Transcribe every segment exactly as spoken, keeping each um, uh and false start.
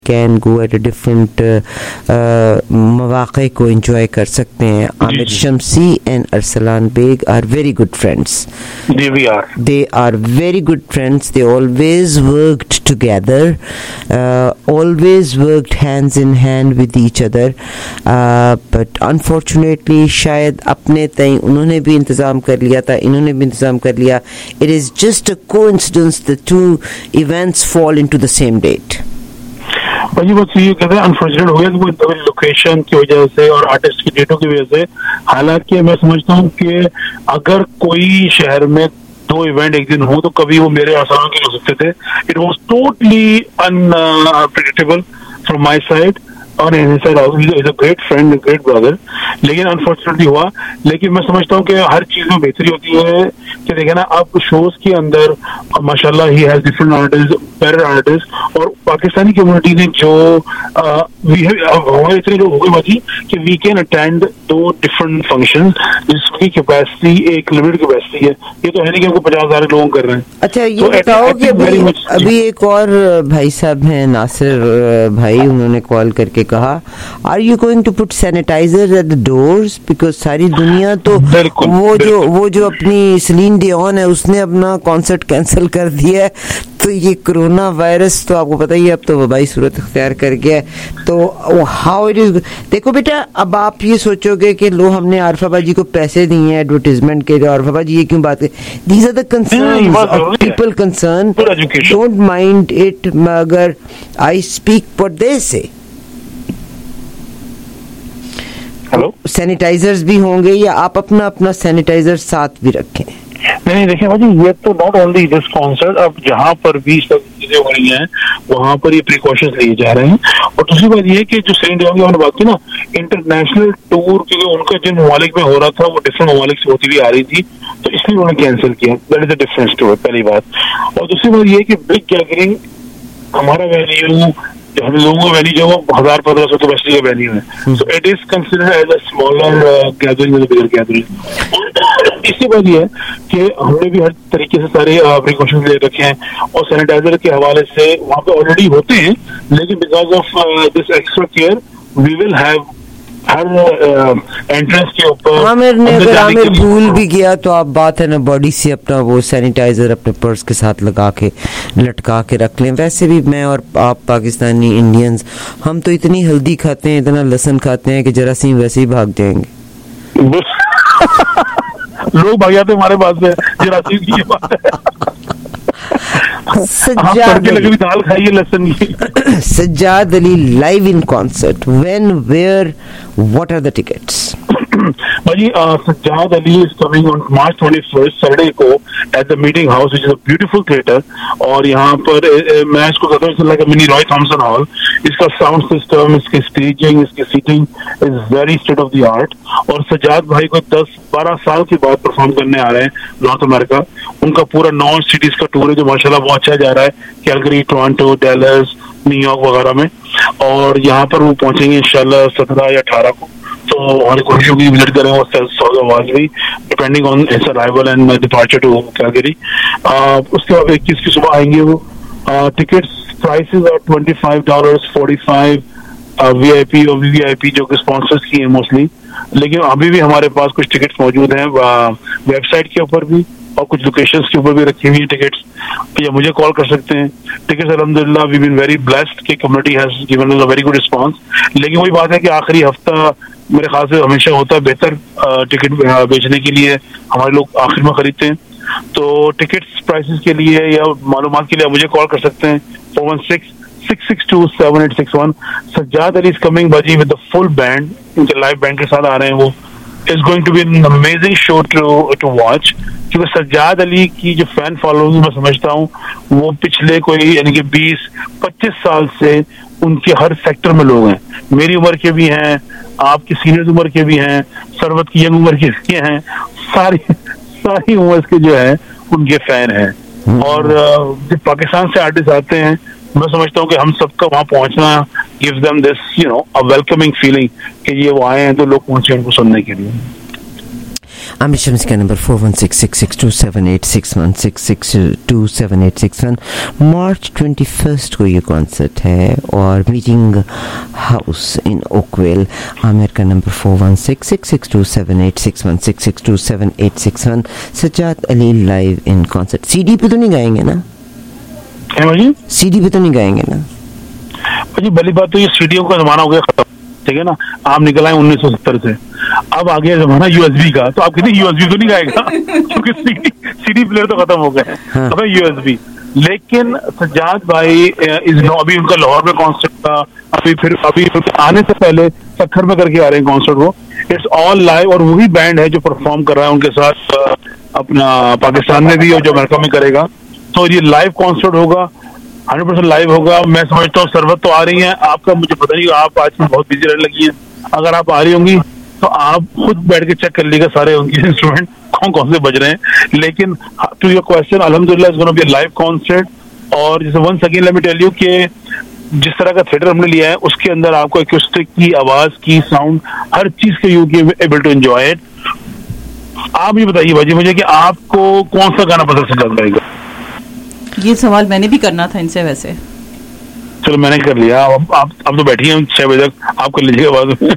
Can go at a different مواقع کو enjoy کر سکتے ہیں. Aamir Shamsi and Arsalan Baig are very good friends. They are very good friends. They always worked together, always worked hands in hand with each other, but unfortunately شاید اپنے تئیں انہوں نے بھی انتظام کر لیا تھا, انہوں نے بھی انتظام کر لیا. It is just a coincidence the two events fall into the same date. بھائی بس یہ کہتے ہیں انفارچونیٹ ہو گیا کہ وہ لوکیشن کی وجہ سے اور آرٹسٹ کی ڈیٹوں کی وجہ سے. حالانکہ میں سمجھتا ہوں کہ اگر کوئی شہر میں دو ایونٹ ایک دن ہوں تو کبھی وہ میرے آسان کے ہو سکتے تھے. It was totally unpredictable from my side اور گریٹ فرینڈ گریٹ برادر, لیکن انفارچونیٹلی ہوا. لیکن میں سمجھتا ہوں کہ ہر چیز میں بہتری ہوتی ہے کہ دیکھیں نا آپ شوز کے اندر ماشاء اللہ ہی has different artist, better artist, اور پاکستانی کمیونٹی نے جو ہمارے اتنے لوگ ہو گئے باقی کہ we can attend two different function جس کی کیپیسٹی ایک لمٹ کیپیسٹی ہے. یہ تو ہے نہیں کہ ہم کو پچاس ہزار لوگ کر رہے ہیں. اچھا یہ بتاؤ کہ ابھی ایک اور بھائی صاحب ہیں ناصر بھائی, انہوں نے کال کر کے کہا are you going to put sanitiser at the doors, because ساری دنیا تو وہ جو وہ جو اپنی سلین ڈیون ہے اس نے اپنا کانسرٹ کینسل کر دیا ہے, تو یہ کرونا وائرس تو آپ کو پتہ ہی اب تو وبائی صورت اختیار کر گیا ہے. تو ہاؤ اٹ از. دیکھو بیٹا اب آپ یہ سوچو گے کہ لو ہم نے عارفہ باجی کو پیسے دیے ہیں ایڈورٹیزمنٹ کے, عارفہ باجی یہ کیوں بات ہے, these are the concerns of people concern, don't mind it, مگر آئی اسپیک فار دے سے. سینیٹائزرز بھی ہوں گے یا آپ اپنا اپنا سینیٹائزر ساتھ بھی رکھیں؟ نہیں دیکھیں بھائی یہ تو ناٹ اونلی دس کانسرٹ, اب جہاں پر بھی سب چیزیں ہو رہی ہیں وہاں پر یہ پریکاشنز لیے جا رہے ہیں. اور دوسری بات یہ کہ جو سینٹ ڈیون کی ہم نے بات کی نا, انٹرنیشنل ٹور کیونکہ ان کا جن ممالک میں ہو رہا تھا وہ ڈفرنٹ ممالک سے ہوتی ہوئی آ رہی تھی, تو اس لیے انہوں نے کینسل کیا. That is a difference to it, پہلی بات. اور دوسری بات یہ کہ بگ گیدرنگ ہمارا ویلیو جو ہم لوگوں کا ویلیو جو وہ ہزار پندرہ سو کیپیسٹی کا ویلیو ہے, so it is considered as a smaller gathering with bigger gathering. اسی بات یہ ہے کہ ہم نے بھی ہر طریقے سے سارے پریکاشنز لے رکھے ہیں, اور سینیٹائزر کے حوالے سے وہاں پہ آلریڈی ہوتے ہیں, لیکن because of this extra care we will have ہر انٹرنس کے اوپر. عامر نے اگر عامر بھول بھی گیا تو آپ بات ہے نا باڈی سے اپنا وہ سینیٹائزر اپنے پرس کے ساتھ لگا کے لٹکا کے رکھ لیں. ویسے بھی میں اور آپ پاکستانی انڈینز ہم تو اتنی ہلدی کھاتے ہیں, اتنا لہسن کھاتے ہیں کہ جراثیم ویسے ہی بھاگ جائیں گے. لوگ بھاگ جاتے ہمارے پاس سے جراثیم کی بات ہے. Sajjad Sajjad Ali live in concert, when, where, what are the tickets? بھائی Sajjad Ali is coming on March twenty first Saturday کو at the meeting house which is a beautiful theatre. اور یہاں پر میں اس کو کہتا ہوں like mini Roy Thomson hall. اس کا ساؤنڈ سسٹم, اس کی اسٹیجنگ, اس کی seating is very state of the art. اور سجاد بھائی کو دس بارہ سال کے بعد پرفارم کرنے آ رہے ہیں نارتھ امریکہ. ان کا پورا نو سٹیز کا ٹور ہے جو ماشاء اللہ بہت اچھا جا رہا ہے, Calgary, Toronto, Dallas, New York وغیرہ میں. اور یہاں پر وہ پہنچیں گے انشاءاللہ سترہ یا اٹھارہ کو. تو ہماری کوشش ہوگی وزٹ کریں وہ آواز بھی depending on his arrival and departure to Calgary. اس کے بعد اکیس کی صبح آئیں گے وہ. Tickets prices are twenty five dollars, forty five V I P اور وی وی آئی پی جو کہ اسپانسرس کی ہیں موسٹلی. لیکن ابھی بھی ہمارے پاس کچھ ٹکٹس موجود ہیں ویب سائٹ کے اوپر بھی اور کچھ لوکیشنز کے اوپر بھی رکھی ہوئی ہیں ٹکٹس, یا مجھے کال کر سکتے ہیں. ٹکٹس الحمدللہ وی بین ویری بلیسڈ کہ community has given us a very good response. لیکن وہی بات ہے کہ آخری ہفتہ میرے خیال سے ہمیشہ ہوتا ہے بہتر ٹکٹ بیچنے کے لیے, ہمارے لوگ آخر میں خریدتے ہیں. تو ٹکٹس پرائسز کے لیے یا معلومات کے لیے مجھے کال کر سکتے ہیں four one six six six two seven eight six one. Sajjad Ali is coming باجی ود دا فل بینڈ, ان کے لائیو بینڈ کے ساتھ آ رہے ہیں. وہ is going to be an amazing show to to watch. کیونکہ سجاد علی کی جو فین فالوئنگ میں سمجھتا ہوں وہ پچھلے کوئی یعنی کہ بیس پچیس سال سے ان کے ہر سیکٹر میں لوگ ہیں. میری عمر کے بھی ہیں, آپ کی سینئر عمر کے بھی ہیں, سربت کی ینگ عمر کے بھی ہیں, ساری ساری عمر کے جو ہے ان کے فین ہیں. اور جب پاکستان سے آرٹسٹ آتے ہیں میں سمجھتا ہوں کہ ہم سب کا وہاں پہنچنا gives them this you know a welcoming feeling کہ یہ وہ آئے ہیں تو لوگ پہنچے ان کو سننے کے لیے. आमिर शम्सी का number four one six six six two seven eight six one six six two seven eight six one. March twenty first को ये कॉन्सर्ट है और meeting house in Oakville. Aamir का number four one six six six two seven eight six one six six two seven eight six one. Sajjad Ali live in concert. CD पे तो नहीं गाएंगे ना? सीडी पे तो नहीं गाएंगे ना? जी पहली बात तो ये सीडीओ का जमाना हो गया खत्म, ठीक है ना. आप निकल आए उन्नीस सौ सत्तर से, अब आ गया जमाना यूएसबी का. तो आप कहते यूएसबी तो नहीं गाएगा क्योंकि सीडी सीडी प्लेयर तो खत्म हो गए. हाँ. अब यूएसबी. लेकिन सज्जाद भाई इस अभी उनका लाहौर में कॉन्सर्ट था, अभी फिर अभी आने से पहले सक्खर में करके आ रहे हैं कॉन्सर्ट. वो इट्स ऑल लाइव और वही बैंड है जो परफॉर्म कर रहा है उनके साथ अपना पाकिस्तान में भी और जो अमेरिका में करेगा. तो ये लाइव कॉन्सर्ट होगा, हंड्रेड परसेंट लाइव होगा. मैं समझता हूँ सरवत तो आ रही है, आपका मुझे पता नहीं, आप आजकल बहुत बिजी रहने लगी हैं. अगर आप आ रही होंगी तो आप खुद बैठ के चेक कर लीजिएगा सारे उनके इंस्ट्रूमेंट कौन कौन से बज रहे हैं. लेकिन टू योर क्वेश्चन, अल्हम्दुलिल्लाह it's gonna be a live concert. और जैसे once again let me tell you कि जिस तरह का थिएटर हमने लिया है उसके अंदर आपको एक्यूस्टिक की, आवाज की, साउंड, हर चीज के यू के एबल टू एंजॉय इट. आप ये बताइए भाजी मुझे कि आपको कौन सा गाना पसंद चल जाएगा? ये सवाल मैंने भी करना था इनसे वैसे. चलो मैंने कर लिया. अब आप अब तो बैठी हैं छह बजे तक, आप कर लीजिएगा बाद में.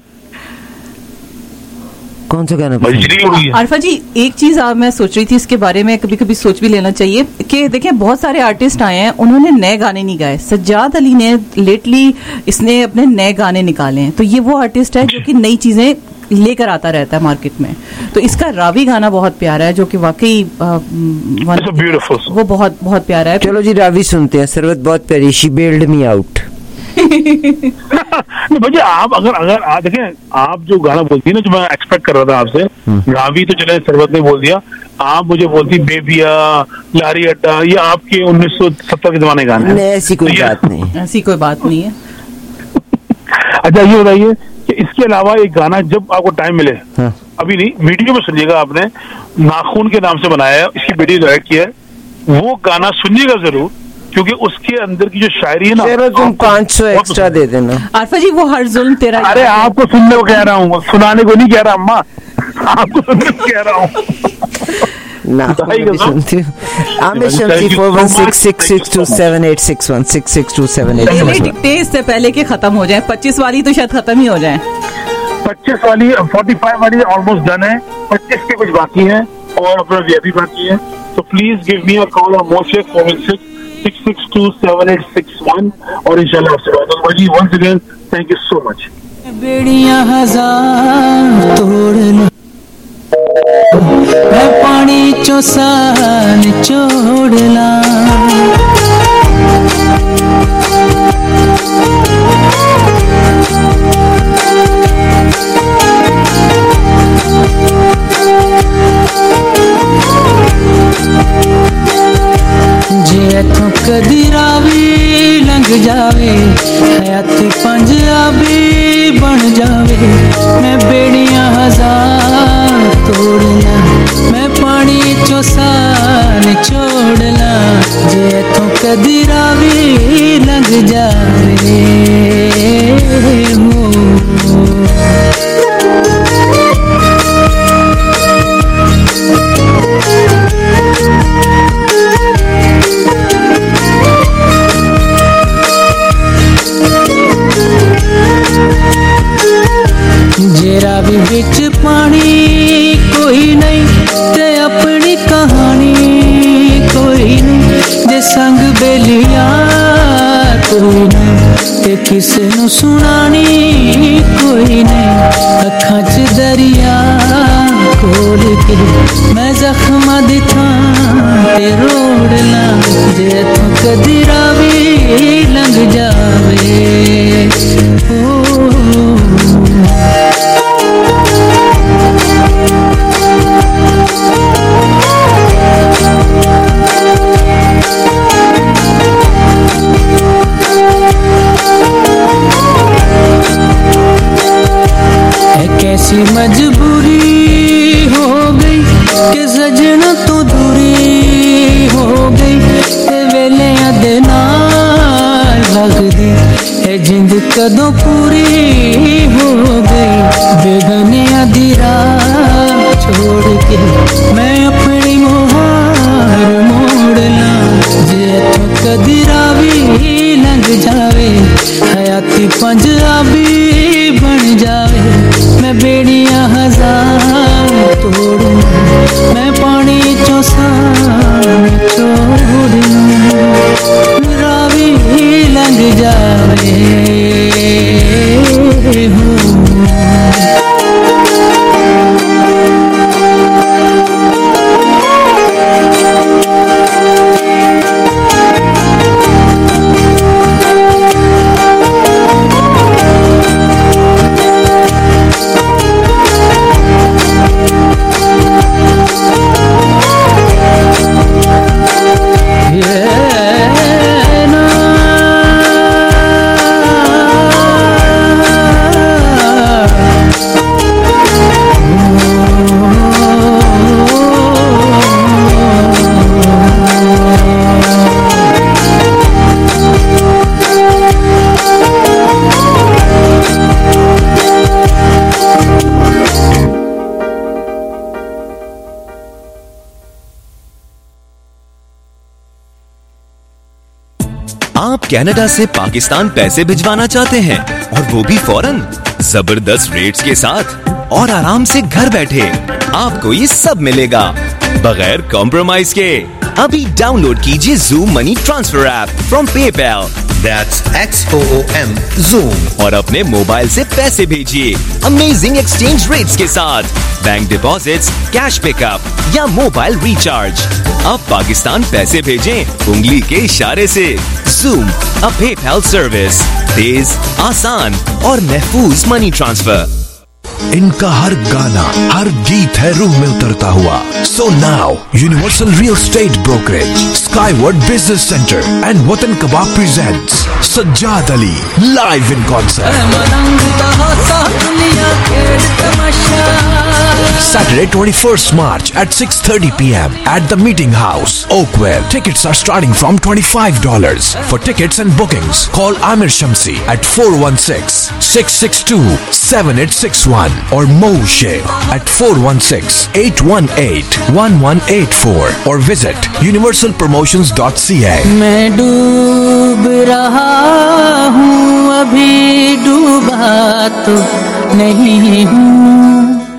कौन सा गाना? आरफा जी एक चीज मैं सोच रही थी इसके बारे में, कभी कभी सोच भी लेना चाहिए कि देखें बहुत सारे आर्टिस्ट आए हैं, उन्होंने नए गाने नहीं गाए. सज्जाद अली ने लेटली इसने अपने नए गाने निकाले हैं. तो ये वो आर्टिस्ट है जो कि नई चीजें लेकर आता रहता है मार्केट में. तो इसका रावी गाना बहुत प्यारा है जो कि वाकई वो बहुत बहुत प्यारा है. चलो जी रावी सुनते हैं. सरवत बहुत प्यारी. She bailed me out. भाई आप अगर अगर आ, देखें आप जो गाना बोलती है ना, जो मैं एक्सपेक्ट कर रहा था आपसे, रावी तो चले सरवत ने बोल दिया, आप मुझे बोलती बेबिया, लारी अड्डा, ये आपके उन्नीस सौ सत्तर के जमाने गाने हैं. ऐसी कोई बात नहीं, ऐसी कोई बात नहीं है. अच्छा ये बताइए कि इसके अलावा एक गाना जब आपको टाइम मिले, हाँ. अभी नहीं, वीडियो में सुनिएगा, आपने नाखून के नाम से बनाया है, इसकी वीडियो डायरेक्ट की है, वो गाना सुनिएगा जरूर क्योंकि उसके अंदर की जो शायरी है ना. चलो तुम पाँच सौ एक्स्ट्रा दे देना. आरफा जी वो हर जुल्म तेरा. अरे आपको सुनने को कह रहा हूँ, सुनाने को नहीं कह रहा अम्मा, आपको सुनने को कह रहा हूँ. से पहले के खत्म हो जाए. पच्चीस वाली तो शायद खत्म ही हो जाए. पच्चीस वाली फोर्टी फाइव वाली ऑलमोस्ट डन है, पच्चीस के कुछ बाकी है और अपना वीआईपी बाकी है. तो please give me a call on मोशे four one six six six two seven eight six one और इंशाल्लाह आपसे बात होगी. Once again thank you so much. बेड़ियां हजार तोड़ मैं पानी चो सान छोड़ला. जे इथों कदी रावी लंघ जावे, हयाती पंजाबी बन जावे. मैं बेड़ियां हजार तोड़ना, मैं पानी चो सान छोड़ना. जे इथों कदी रावी लंघ जावे हो. जेरा भी बिच पानी कोई नहीं ते अपनी कहानी कोई नहीं. जे संग बेलिया कोई नहीं ते किसे नु सुनानी कोई नहीं. अखां च दरिया खोल के मैं जख्मा दी थां ते रोड़ना. जे तू कदी रावी लंघ जावे ओ. कैसी मजबूरी हो गई कि सजना तो दूरी हो गई. वेले दे नाल लगदी है जिंद कदों पूरी हो गई. बेगने दी राह छोड़ के मैं अपनी मुहार मोड़ ला जे कदी रावी लंघ जावे हयाती पंजाबी बन जावे मैं बेड़ियां हजार तोड़ूं मैं पानी चो सां छोड़ूं रावी लंघ जावे हो आप कनाडा से पाकिस्तान पैसे भिजवाना चाहते हैं और वो भी फौरन, जबरदस्त रेट्स के साथ और आराम से घर बैठे आपको ये सब मिलेगा बगैर कॉम्प्रोमाइज के। अभी डाउनलोड कीजिए Zoom money transfer app from PayPal, that's X O O M Zoom, और अपने मोबाइल से पैसे भेजिए अमेजिंग एक्सचेंज रेट्स के साथ, बैंक डिपॉजिट्स, कैश पिकअप या मोबाइल रिचार्ज। अब पाकिस्तान पैसे भेजें उंगली के इशारे से। Zoom, a PayPal service, तेज, आसान और महफूज मनी ट्रांसफर। इनका हर गाना, हर गीत है रूह में उतरता हुआ। So now, Universal Real Estate Brokerage, Skyward Business Center and Watan Kebab presents Sajjad Ali live in concert. Saturday twenty-first March at six thirty p m at the Meeting House, Oakwell. Tickets are starting from twenty-five dollars. For tickets and bookings, call Amir Shamsi at four one six, six six two, seven eight six one or Mo Sheikh at four one six, eight one eight, one one eight four or visit universal promotions dot c a. मैं डूब रहा हूँ अभी डूबा तो नहीं हूँ।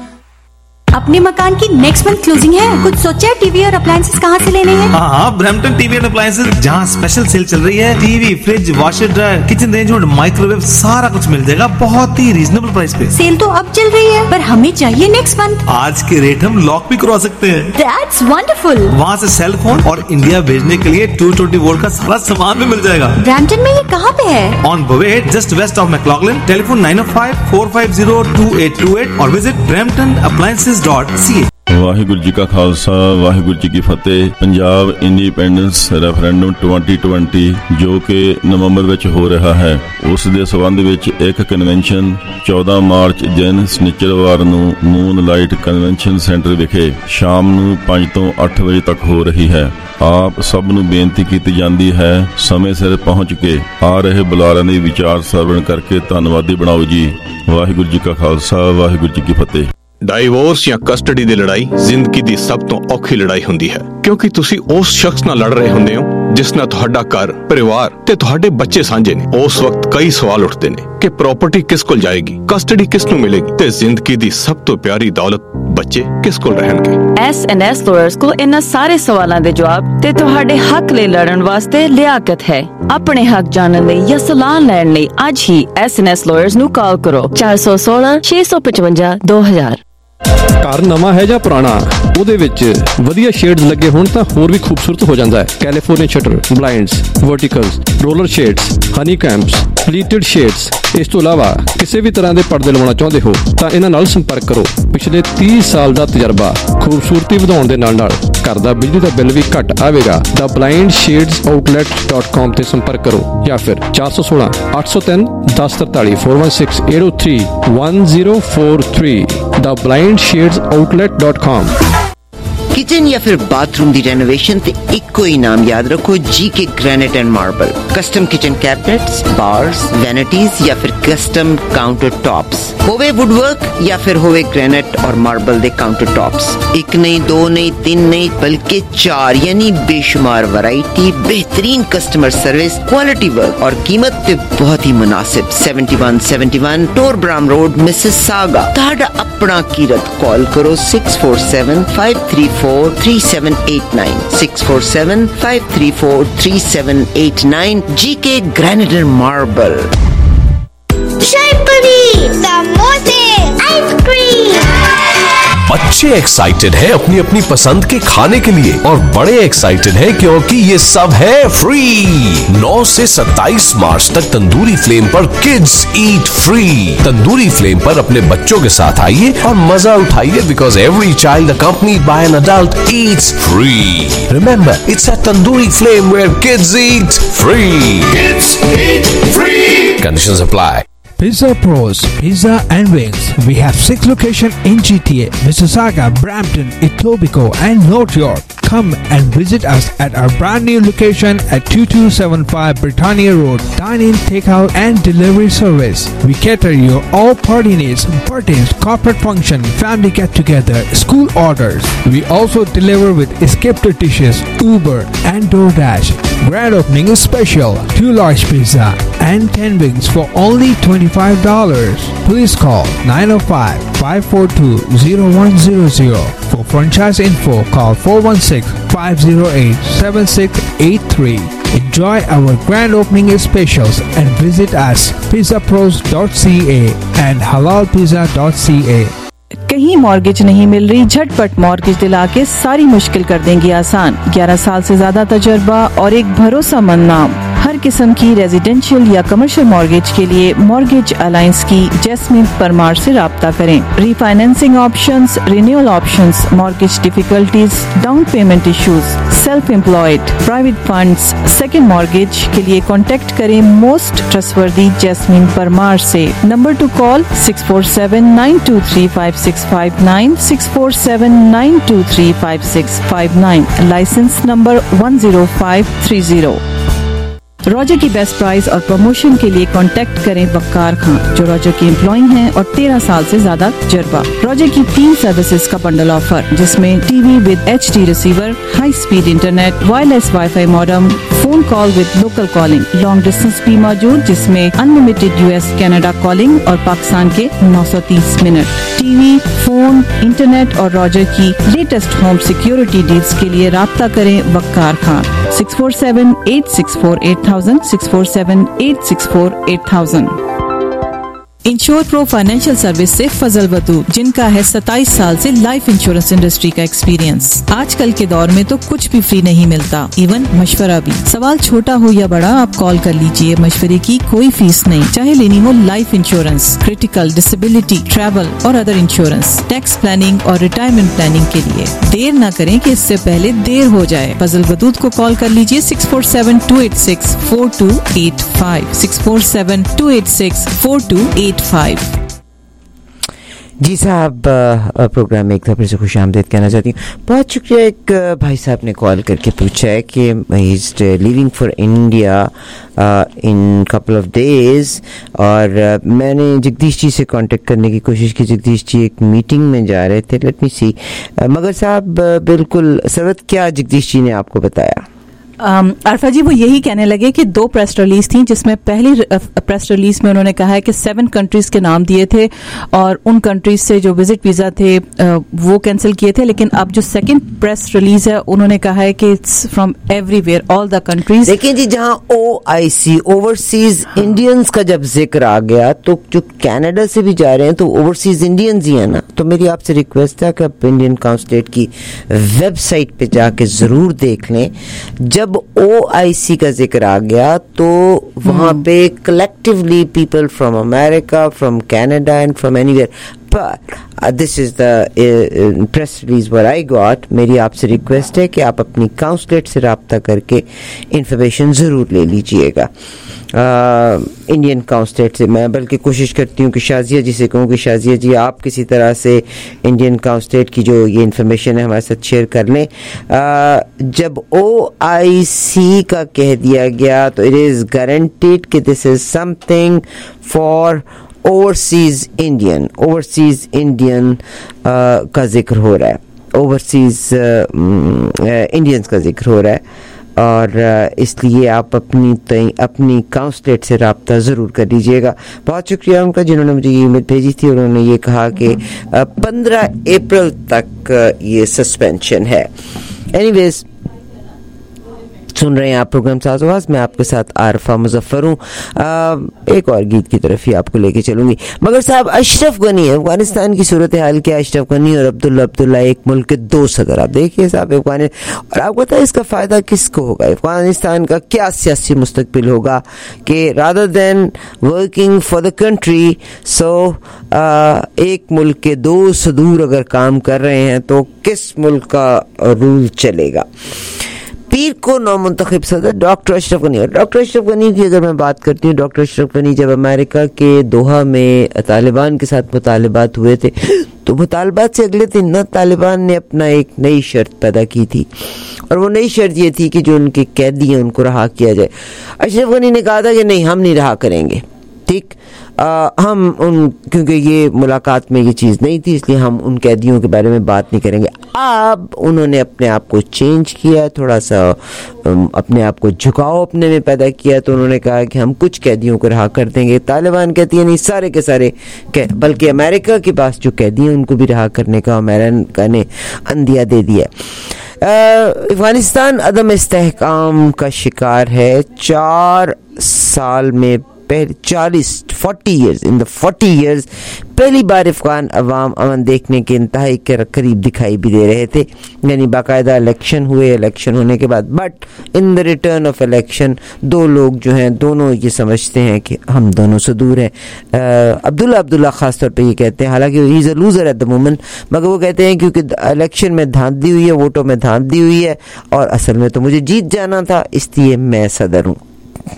अपने मकान की नेक्स्ट मंथ क्लोजिंग है, कुछ सोचा है? टीवी और अप्लायंसेस कहाँ से लेने हैं? हाँ हाँ, ब्रैम्पटन टीवी और अप्लायंसेस, जहाँ स्पेशल सेल चल रही है। TV, fridge, washer dryer, kitchen range और माइक्रोवेव सारा कुछ मिल जाएगा बहुत ही रीजनेबल प्राइस पे। सेल तो अब चल रही है पर हमें चाहिए नेक्स्ट मंथ। आज के रेट हम लॉक भी करवा सकते हैं। That's wonderful। वहाँ से सेल फोन और इंडिया भेजने के लिए टू ट्वेंटी वोल्ट का सारा सामान भी मिल जाएगा। ब्रैम्पटन में ये कहाँ पे है? On Bovaird, just west of McLaughlin. Telephone nine O five four five zero two eight two eight और visit Brampton appliances dot C A. Waheguru ji ਕਾ ਖਾਲਸਾ ਵਾਹਿਗੁਰੂ ਜੀ ਕੀ ਫਤਿਹ। Punjab independence referendum twenty twenty ਜੋ ਕਿ ਨਵੰਬਰ ਵਿੱਚ ਹੋ ਰਿਹਾ ਹੈ, ਉਸ ਦੇ ਸਬੰਧ ਵਿੱਚ ਇੱਕ ਕਨਵੈਨਸ਼ਨ ਚੌਦਾਂ ਮਾਰਚ ਦਿਨ ਸ਼ਨੀਚਰਵਾਰ ਨੂੰ ਮੂਨ ਲਾਈਟ ਕਨਵੈਨਸ਼ਨ ਸੈਂਟਰ ਵਿਖੇ ਸ਼ਾਮ ਨੂੰ ਪੰਜ ਤੋਂ ਅੱਠ ਵਜੇ ਤੱਕ ਹੋ ਰਹੀ ਹੈ। ਆਪ ਸਭ ਨੂੰ ਬੇਨਤੀ ਕੀਤੀ ਜਾਂਦੀ ਹੈ ਸਮੇਂ ਸਿਰ ਪਹੁੰਚ ਕੇ ਆ ਰਹੇ ਬੁਲਾਰਿਆਂ ਦੇ ਵਿਚਾਰ ਸਰਵਣ ਕਰਕੇ ਧੰਨਵਾਦੀ ਬਣਾਓ ਜੀ। ਵਾਹਿਗੁਰੂ ਜੀ ਕਾ ਖਾਲਸਾ ਵਾਹਿਗੁਰੂ ਜੀ ਕੀ ਫਤਿਹ। ਡਾਈਵੋਰਸ ਜਾਂ ਕਸਟਡੀ ਦੀ ਲੜਾਈ ਜ਼ਿੰਦਗੀ ਦੀ ਸਭ ਤੋਂ ਔਖੀ ਲੜਾਈ ਹੁੰਦੀ ਹੈ, ਕਿਉਂਕਿ ਤੁਸੀਂ ਉਸ ਸ਼ਖਸ ਨਾਲ ਲੜ ਰਹੇ ਹੁੰਦੇ ਹੋ ਜਿਸ ਨਾਲ ਤੁਹਾਡਾ ਘਰ, ਪਰਿਵਾਰ ਤੇ ਤੁਹਾਡੇ ਬੱਚੇ ਸਾਂਝੇ ਨੇ। ਉਸ ਵਕਤ ਕਈ ਸਵਾਲ ਉੱਠਦੇ ਨੇ ਕਿ ਪ੍ਰਾਪਰਟੀ ਕਿਸ ਕੋਲ ਜਾਏਗੀ, ਕਸਟਡੀ ਕਿਸ ਨੂੰ ਮਿਲੇਗੀ ਤੇ ਜ਼ਿੰਦਗੀ ਦੀ ਸਭ ਤੋਂ ਪਿਆਰੀ ਦੌਲਤ ਬੱਚੇ ਕਿਸ ਕੋਲ ਰਹਿਣਗੇ। ਐਸ ਐਂਡ ਐਸ ਲਾਇਰਸ ਕੋਲ ਇਹਨਾਂ ਸਾਰੇ ਸਵਾਲਾਂ ਦੇ ਜਵਾਬ ਤੇ ਤੁਹਾਡੇ ਹੱਕ ਲਈ ਲੜਨ ਵਾਸਤੇ ਲਿਆਕਤ ਹੈ। ਆਪਣੇ ਹੱਕ ਜਾਣਨ ਲਈ ਜਾਂ ਸਲਾਹ ਲੈਣ ਲਈ ਅੱਜ ਹੀ ਐਸ ਐਂਡ ਐਸ ਲਾਇਰਸ ਨੂੰ ਕਾਲ ਕਰੋ ਚਾਰ ਸੌ ਸੋਲਾਂ ਛੇ ਸੌ ਪਚਵੰਜਾ ਦੋ ਹਜ਼ਾਰ। ਘਰ ਨਵਾਂ ਹੈ ਜਾਂ ਪੁਰਾਣਾ, ਉਹਦੇ ਵਿੱਚ ਵਧੀਆ ਸ਼ੇਡਸ ਲੱਗੇ ਹੋਣ ਤਾਂ ਹੋਰ ਵੀ ਖੂਬਸੂਰਤ ਹੋ ਜਾਂਦਾ ਹੈ। California shutter, blinds, verticals, roller shades, honeycombs, pleated shades. ਇਸ ਤੋਂ ਇਲਾਵਾ ਕਿਸੇ ਵੀ ਤਰ੍ਹਾਂ ਦੇ ਪਰਦੇ ਲਵਾਉਣਾ ਚਾਹੁੰਦੇ ਹੋ ਤਾਂ ਇਹਨਾਂ ਨਾਲ ਸੰਪਰਕ ਕਰੋ। ਪਿਛਲੇ ਤੀਹ ਸਾਲ ਦਾ ਤਜਰਬਾ, ਖੂਬਸੂਰਤੀ ਵਧਾਉਣ ਦੇ ਨਾਲ ਨਾਲ ਘਰ ਦਾ ਬਿਜਲੀ ਦਾ ਬਿੱਲ ਵੀ ਘੱਟ ਆਵੇਗਾ। The blind shades outlet dot com ਤੇ ਸੰਪਰਕ ਕਰੋ ਜਾਂ ਫਿਰ ਚਾਰ ਸੌ ਸੋਲਾਂ ਅੱਠ ਸੌ ਤਿੰਨ ਦਸ ਤਰਤਾਲੀ four one six eight zero three one zero four three। The blind shades outlet dot com। Kitchen या फिर बाथरूम दी रेनोवेशन ते इक्को ही नाम याद रखो, G K granite and marble. Custom kitchen cabinets, bars, vanities या फिर कस्टम काउंटर टॉप्स, होवे वुडवर्क या फिर होवे ग्रेनाइट और मार्बल दे काउंटर टॉप्स। एक नहीं, दो नहीं, तीन नहीं, बल्कि चार, यानी बेशुमार वैरायटी, बेहतरीन कस्टमर सर्विस, क्वालिटी वर्क और कीमत ते बहुत ही मुनासिब। Seventy one seventy one Torbram road, Mississauga. ताड़ा अपना कीरत कॉल करो six four seven five three four three seven eight nine, six four seven five three four three seven eight nine. G K granite and marble. Shahi paneer, समोसे, ice cream. बच्चे excited हैं अपनी अपनी पसंद के खाने के लिए और बड़े एक्साइटेड हैं क्योंकि ये सब है फ्री। नौ से सत्ताईस मार्च तक तंदूरी फ्लेम पर kids eat free. Tandoori flame पर अपने बच्चों के साथ आइए और मजा उठाइए because every child accompanied by an adult eats free. Remember, it's a tandoori flame where kids eat free. Kids eat free. Conditions apply. Pizza Pros, Pizza and Wings. We have six locations in G T A, Mississauga, Brampton, Etobicoke and North York. Come and visit us at our brand new location at two two seven five Britannia Road. Dine-in, takeout and delivery service. We cater your all party needs, birthdays, corporate function, family get-together, school orders. We also deliver with escape dishes, Uber and DoorDash. Grand opening is special. Two large pizza and ten wings for only twenty-five dollars. Please call nine oh five, five four two, oh one zero zero. For franchise info, call four one six, five oh eight, seven six eight three. Enjoy our grand opening specials and visit us pizza pros dot c a and halal pizza dot c a. कहीं mortgage नहीं मिल रही, झटपट mortgage दिला के सारी मुश्किल कर देंगी आसान। ग्यारह साल से ज्यादा तजर्बा और एक भरोसेमंद नाम। हर किस्म की रेजिडेंशियल या कमर्शियल मॉर्गेज के लिए मॉर्गेज अलायंस की जैस्मिन परमार से राब्ता करें। Refinancing options, renewal options, mortgage difficulties, down payment issues, self employed, private funds, second mortgage के लिए कॉन्टेक्ट करें मोस्ट ट्रस्टवर्दी जैस्मिन परमार से। Number to call six four seven nine two three five six five nine, six four seven nine two three five six five nine. Licence number one zero five three zero. Roger की best price और promotion के लिए contact करें वक्कार खान, जो Roger के employ हैं और तेरह साल से ज्यादा तजर्बा। रॉजर की तीन सर्विसेज का बंडल ऑफर, जिसमें TV with H D receiver, high speed internet, wireless WiFi modem, phone call with local calling, long distance भी मौजूद जिसमें अनलिमिटेड यूएस कनाडा कॉलिंग और पाकिस्तान के नौ सौ तीस मिनट। टीवी, फोन, इंटरनेट और रॉजर की लेटेस्ट होम सिक्योरिटी डील्स के लिए राब्ता करें Waqar Khan six four seven eight six four eight thousand, six four seven eight six four eight thousand. Insure pro financial service से फजल बदू, जिनका है सत्ताईस साल से लाइफ इंश्योरेंस इंडस्ट्री का एक्सपीरियंस। आजकल के दौर में तो कुछ भी फ्री नहीं मिलता, इवन मशवरा भी। सवाल छोटा हो या बड़ा, आप कॉल कर लीजिए, मशवरे की कोई फीस नहीं। चाहे लेनी हो life insurance, critical, disability, travel और अदर इंश्योरेंस, टैक्स प्लानिंग और रिटायरमेंट प्लानिंग के लिए। देर न करें कि इससे पहले देर हो जाए। फजल बदूद को कॉल कर लीजिए six four seven two eight six four two eight five, six four seven two eight six four two eight five. जी साहब, प्रोग्राम में एक दफे से खुश आमदेद कहना चाहती हूँ। बहुत शुक्रिया। एक भाई साहब ने कॉल करके पूछा है कि he is living for India in couple of days, और uh, मैंने जगदीश जी से कांटेक्ट करने की कोशिश की। जगदीश जी एक मीटिंग में जा रहे थे, लेट मी सी। मगर साहब uh, बिल्कुल सरवत, क्या जगदीश जी ने आपको बताया? अरफा जी वो यही कहने लगे कि दो प्रेस रिलीज थी, जिसमें पहली प्रेस रिलीज में उन्होंने कहा है कि सेवन कंट्रीज के नाम दिए थे और उन कंट्रीज से जो विजिट वीजा थे वो कैंसिल किए थे। लेकिन अब जो सेकंड प्रेस रिलीज है उन्होंने कहा है कि it's from everywhere, all the countries. लेकिन जी जहां ओ आई सी ओवरसीज इंडियंस का जब जिक्र आ गया, तो जो कनाडा से भी जा रहे हैं तो ओवरसीज इंडियंस ही है ना। तो मेरी आपसे रिक्वेस्ट है कि आप इंडियन काउंसलेट की वेबसाइट पे जाके जरूर देख लें। जब ओ आई सी का जिक्र आ गया तो वहां पे collectively people from America, from Canada and from anywhere, but this is the press release what I got. मेरी आपसे रिक्वेस्ट है कि आप अपनी काउंसलेट से राब्ता करके इंफॉर्मेशन जरूर ले लीजिएगा। इंडियन काउंसलेट से. मैं बल्कि कोशिश करती हूँ कि शाजिया जी से कहूँ कि शाजिया जी आप किसी तरह से इंडियन काउंसलेट की जो ये इन्फॉर्मेशन है हमारे साथ शेयर कर लें. जब ओ आई सी का कह दिया गया तो इट इज़ गारंटीड कि this is something for overseas Indian overseas Indian का जिक्र हो रहा है, ओवरसीज इंडियंस का जिक्र हो रहा है, और इसलिए आप अपनी अपनी काउंसलेट से रब्ता ज़रूर कर लीजिएगा. बहुत शुक्रिया उनका जिन्होंने मुझे ये ईमेल भेजी थी. उन्होंने ये कहा कि पंद्रह अप्रैल तक ये सस्पेंशन है. एनीवेज, सुन रहे हैं आप प्रोग्राम साज़ आवाज़. मैं आपके साथ आरफा मुजफ्फर हूँ. एक और गीत की तरफ ही आपको लेके चलूंगी. मगर साहब, अशरफ गनी, अफगानिस्तान की सूरत हाल क्या, अशरफ गनी और अब्दुल्ला अब्दुल्ला एक मुल्क के दो सदर. आप देखिए साहब, अफगानिस्तान, और आपको पता है इसका फ़ायदा किसको होगा, अफगानिस्तान का क्या सियासी मुस्तकबिल होगा कि rather than working for the country, so एक मुल्क के दो सदूर अगर काम कर रहे हैं तो किस मुल्क का रूल चलेगा. पीर को नौमुंतखब सदर डॉक्टर अशरफ गनी. और डॉक्टर अशरफ गनी की अगर मैं बात करती हूँ, डॉक्टर अशरफ गनी जब अमेरिका के दोहा में तालिबान के साथ मुतालबात हुए थे तो मुतालबात से अगले दिन ना तालिबान ने अपना एक नई शर्त पैदा की थी, और वो नई शर्त ये थी कि जो उनके कैदी हैं उनको रहा किया जाए. अशरफ गनी ने कहा था कि नहीं, हम नहीं रहा करेंगे. ठीक, आ, हम उन, क्योंकि ये मुलाकात में ये चीज़ नहीं थी, इसलिए हम उन कैदियों के बारे में बात नहीं करेंगे. अब उन्होंने अपने आप को चेंज किया, थोड़ा सा अपने आप को झुकाव अपने में पैदा किया, तो उन्होंने कहा कि हम कुछ कैदियों को रहा कर देंगे. तालिबान कहती है नहीं, सारे के सारे, बल्कि अमेरिका के पास जो कैदी हैं उनको भी रहा करने का अमेरिका ने अंदिया दे दिया. अफगानिस्तान अदम इस्तेहकाम का शिकार है. चार साल में पहले चालीस forty years in the forty years पहली बार अफगान अवाम अमन देखने के इंतहाई के करीब दिखाई भी दे रहे थे. यानी बाकायदा इलेक्शन हुए, इलेक्शन होने के बाद, but in the return of election दो लोग जो हैं दोनों ये समझते हैं कि हम दोनों से दूर हैं. अब्दुल्ला अब्दुल्ला ख़ास तौर पे ये कहते हैं, हालांकि he is a loser at the moment, मगर वो कहते हैं क्योंकि इलेक्शन में धांधली हुई है, वोटों में धांधली हुई है, और असल में तो मुझे जीत जाना था, इसलिए मैं सदर हूँ.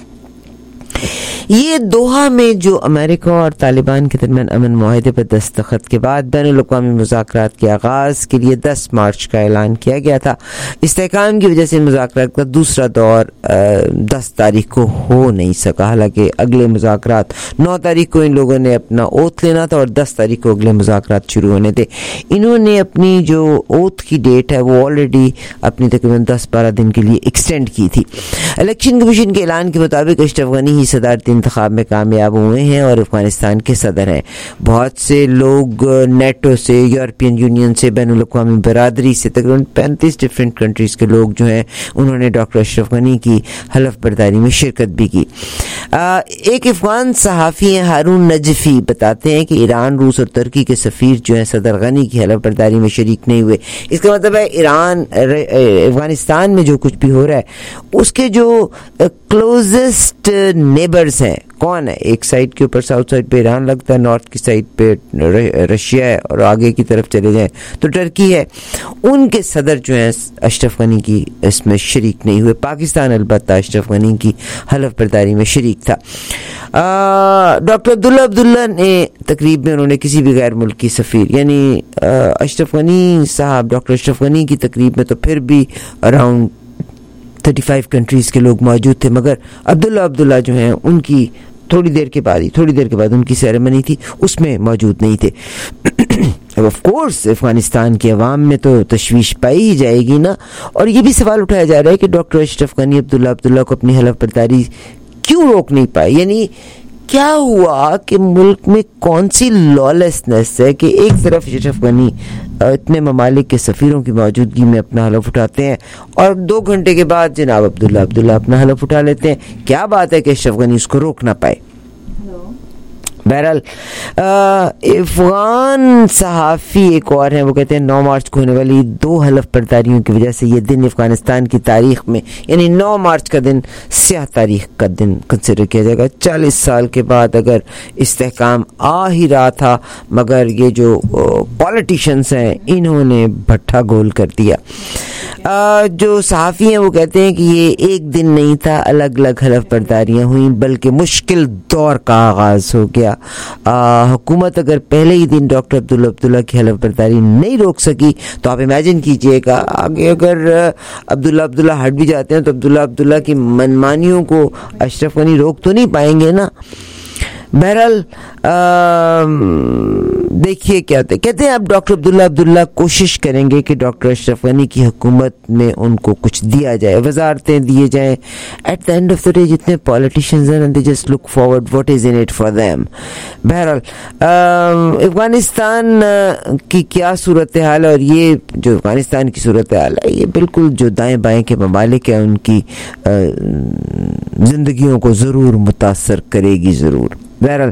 ये दोहा में जो अमेरिका और तालिबान के दरमियान अमन मुआहदे पर दस्तखत के बाद बैनुल-अक़वामी मुज़ाकरात के आगाज़ के लिए दस मार्च का ऐलान किया गया था. इस्तेहकाम की वजह से मुज़ाकरात का दूसरा दौर दस तारीख को हो नहीं सका. हालांकि अगले मुज़ाकरात नौ तारीख को इन लोगों ने अपना ओथ लेना था और दस तारीख को अगले मुज़ाकरात शुरू होने थे. इन्होंने अपनी जो ओथ की डेट है वो ऑलरेडी अपनी तकरीबन दस बारह दिन के लिए एक्सटेंड की थी. इलेक्शन कमीशन के ऐलान के मुताबिक अशरफ गनी ही सदारती इंतखाब में कामयाब हुए हैं और अफगानिस्तान के सदर हैं. बहुत से लोग नेटो से, यूरोपियन यूनियन से, बैनुल अक़वामी बरादरी से, तकरीबन पैंतीस डिफरेंट कंट्रीज़ के लोग जो हैं उन्होंने डॉक्टर अशरफ गनी की हलफ बर्दारी में शिरकत भी की. आ, एक अफगान सहाफ़ी हैं हारून नजफ़ी बताते हैं कि ईरान, रूस और तुर्की के सफ़ीर जो हैं सदर गनी की हलफ बर्दारी में शरीक नहीं हुए. इसका मतलब है ईरान, अफगानिस्तान में जो कुछ भी हो रहा है उसके जो क्लोजेस्ट नेबर्स हैं कौन है. एक साइड के ऊपर साउथ साइड पे ईरान लगता है, नॉर्थ की साइड पे रशिया है, और आगे की तरफ चले जाएं तो टर्की है. उनके सदर जो हैं अशरफ गनी की इसमें शरीक नहीं हुए. पाकिस्तान अलबत्ता अशरफ गनी की हलफ बर्दारी में शरीक था. डॉक्टर अब्दुल्ला अब्दुल्ला ने तकरीब में उन्होंने किसी भी गैर मुल्की सफ़ीर यानी अशरफ गनी साहब, डॉक्टर अशरफ गनी की तकरीब में तो फिर भी अराउंड पैंतीस कंट्रीज़ के लोग मौजूद थे, मगर अब्दुल्ला अब्दुल्ला जो हैं उनकी थोड़ी देर के बाद ही थोड़ी देर के बाद उनकी सेरेमनी थी, उसमें मौजूद नहीं थे. अब ऑफ कोर्स अफगानिस्तान के अवाम में तो तशवीश पाई ही जाएगी ना. और ये भी सवाल उठाया जा रहा है कि डॉक्टर अशरफ गनी अब्दुल्ला अब्दुल्ला को अपनी हलफ बर्दारी क्यों रोक नहीं पाए. यानी क्या हुआ कि मुल्क में कौन सी लॉलेसनेस है कि एक तरफ अशरफ गनी इतने ममालिक के सफ़ीरों की मौजूदगी में अपना हलफ उठाते हैं और दो घंटे के बाद जनाब अब्दुल्ला अब्दुल्ला अपना हलफ उठा लेते हैं. क्या बात है कि अशरफ गनी उसको रोक ना पाए. बहरहाल अफगान सहाफ़ी एक और हैं, वो कहते हैं नौ मार्च को होने वाली दो हलफ बर्दारियों की वजह से ये दिन अफगानिस्तान की तारीख में, यानी नौ मार्च का दिन स्याह तारीख का दिन कंसिडर किया जाएगा. चालीस साल के बाद अगर इस्तेहकाम आ ही रहा था, मगर ये जो पॉलिटिशियंस हैं इन्होंने भट्ठा गोल कर दिया. आ, जो सहाफ़ी हैं वो कहते हैं कि ये एक दिन नहीं था, अलग अलग हलफ बर्दारियाँ हुई, बल्कि मुश्किल दौर का आगाज़ हो गया. हुकूमत अगर पहले ही दिन डॉक्टर अब्दुल्ला अब्दुल्ला की हलफ बर्दारी नहीं रोक सकी तो आप इमेजिन कीजिएगा आगे अगर अब्दुल्ला अब्दुल्ला हट भी जाते हैं तो अब्दुल्ला अब्दुल्ला की मनमानियों को अशरफ गनी रोक तो नहीं पाएंगे ना. बहरहाल देखिए क्या होता है. कहते हैं अब डॉक्टर अब्दुल्ला अब्दुल्ला कोशिश करेंगे कि डॉक्टर अशरफ गनी की हुकूमत में उनको कुछ दिया जाए, वजारतें दिए जाएं. At the end of the day जितने पॉलिटिशियंस हैं they just look forward what is in it for them. बहरहाल अफगानिस्तान की क्या सूरत हाल है, और ये जो अफगानिस्तान की सूरत हाल है ये बिल्कुल जो दाएं बाएं के ममालिक हैं उनकी ज़िंदगियों को ज़रूर मुतासर करेगी ज़रूर. बहरहाल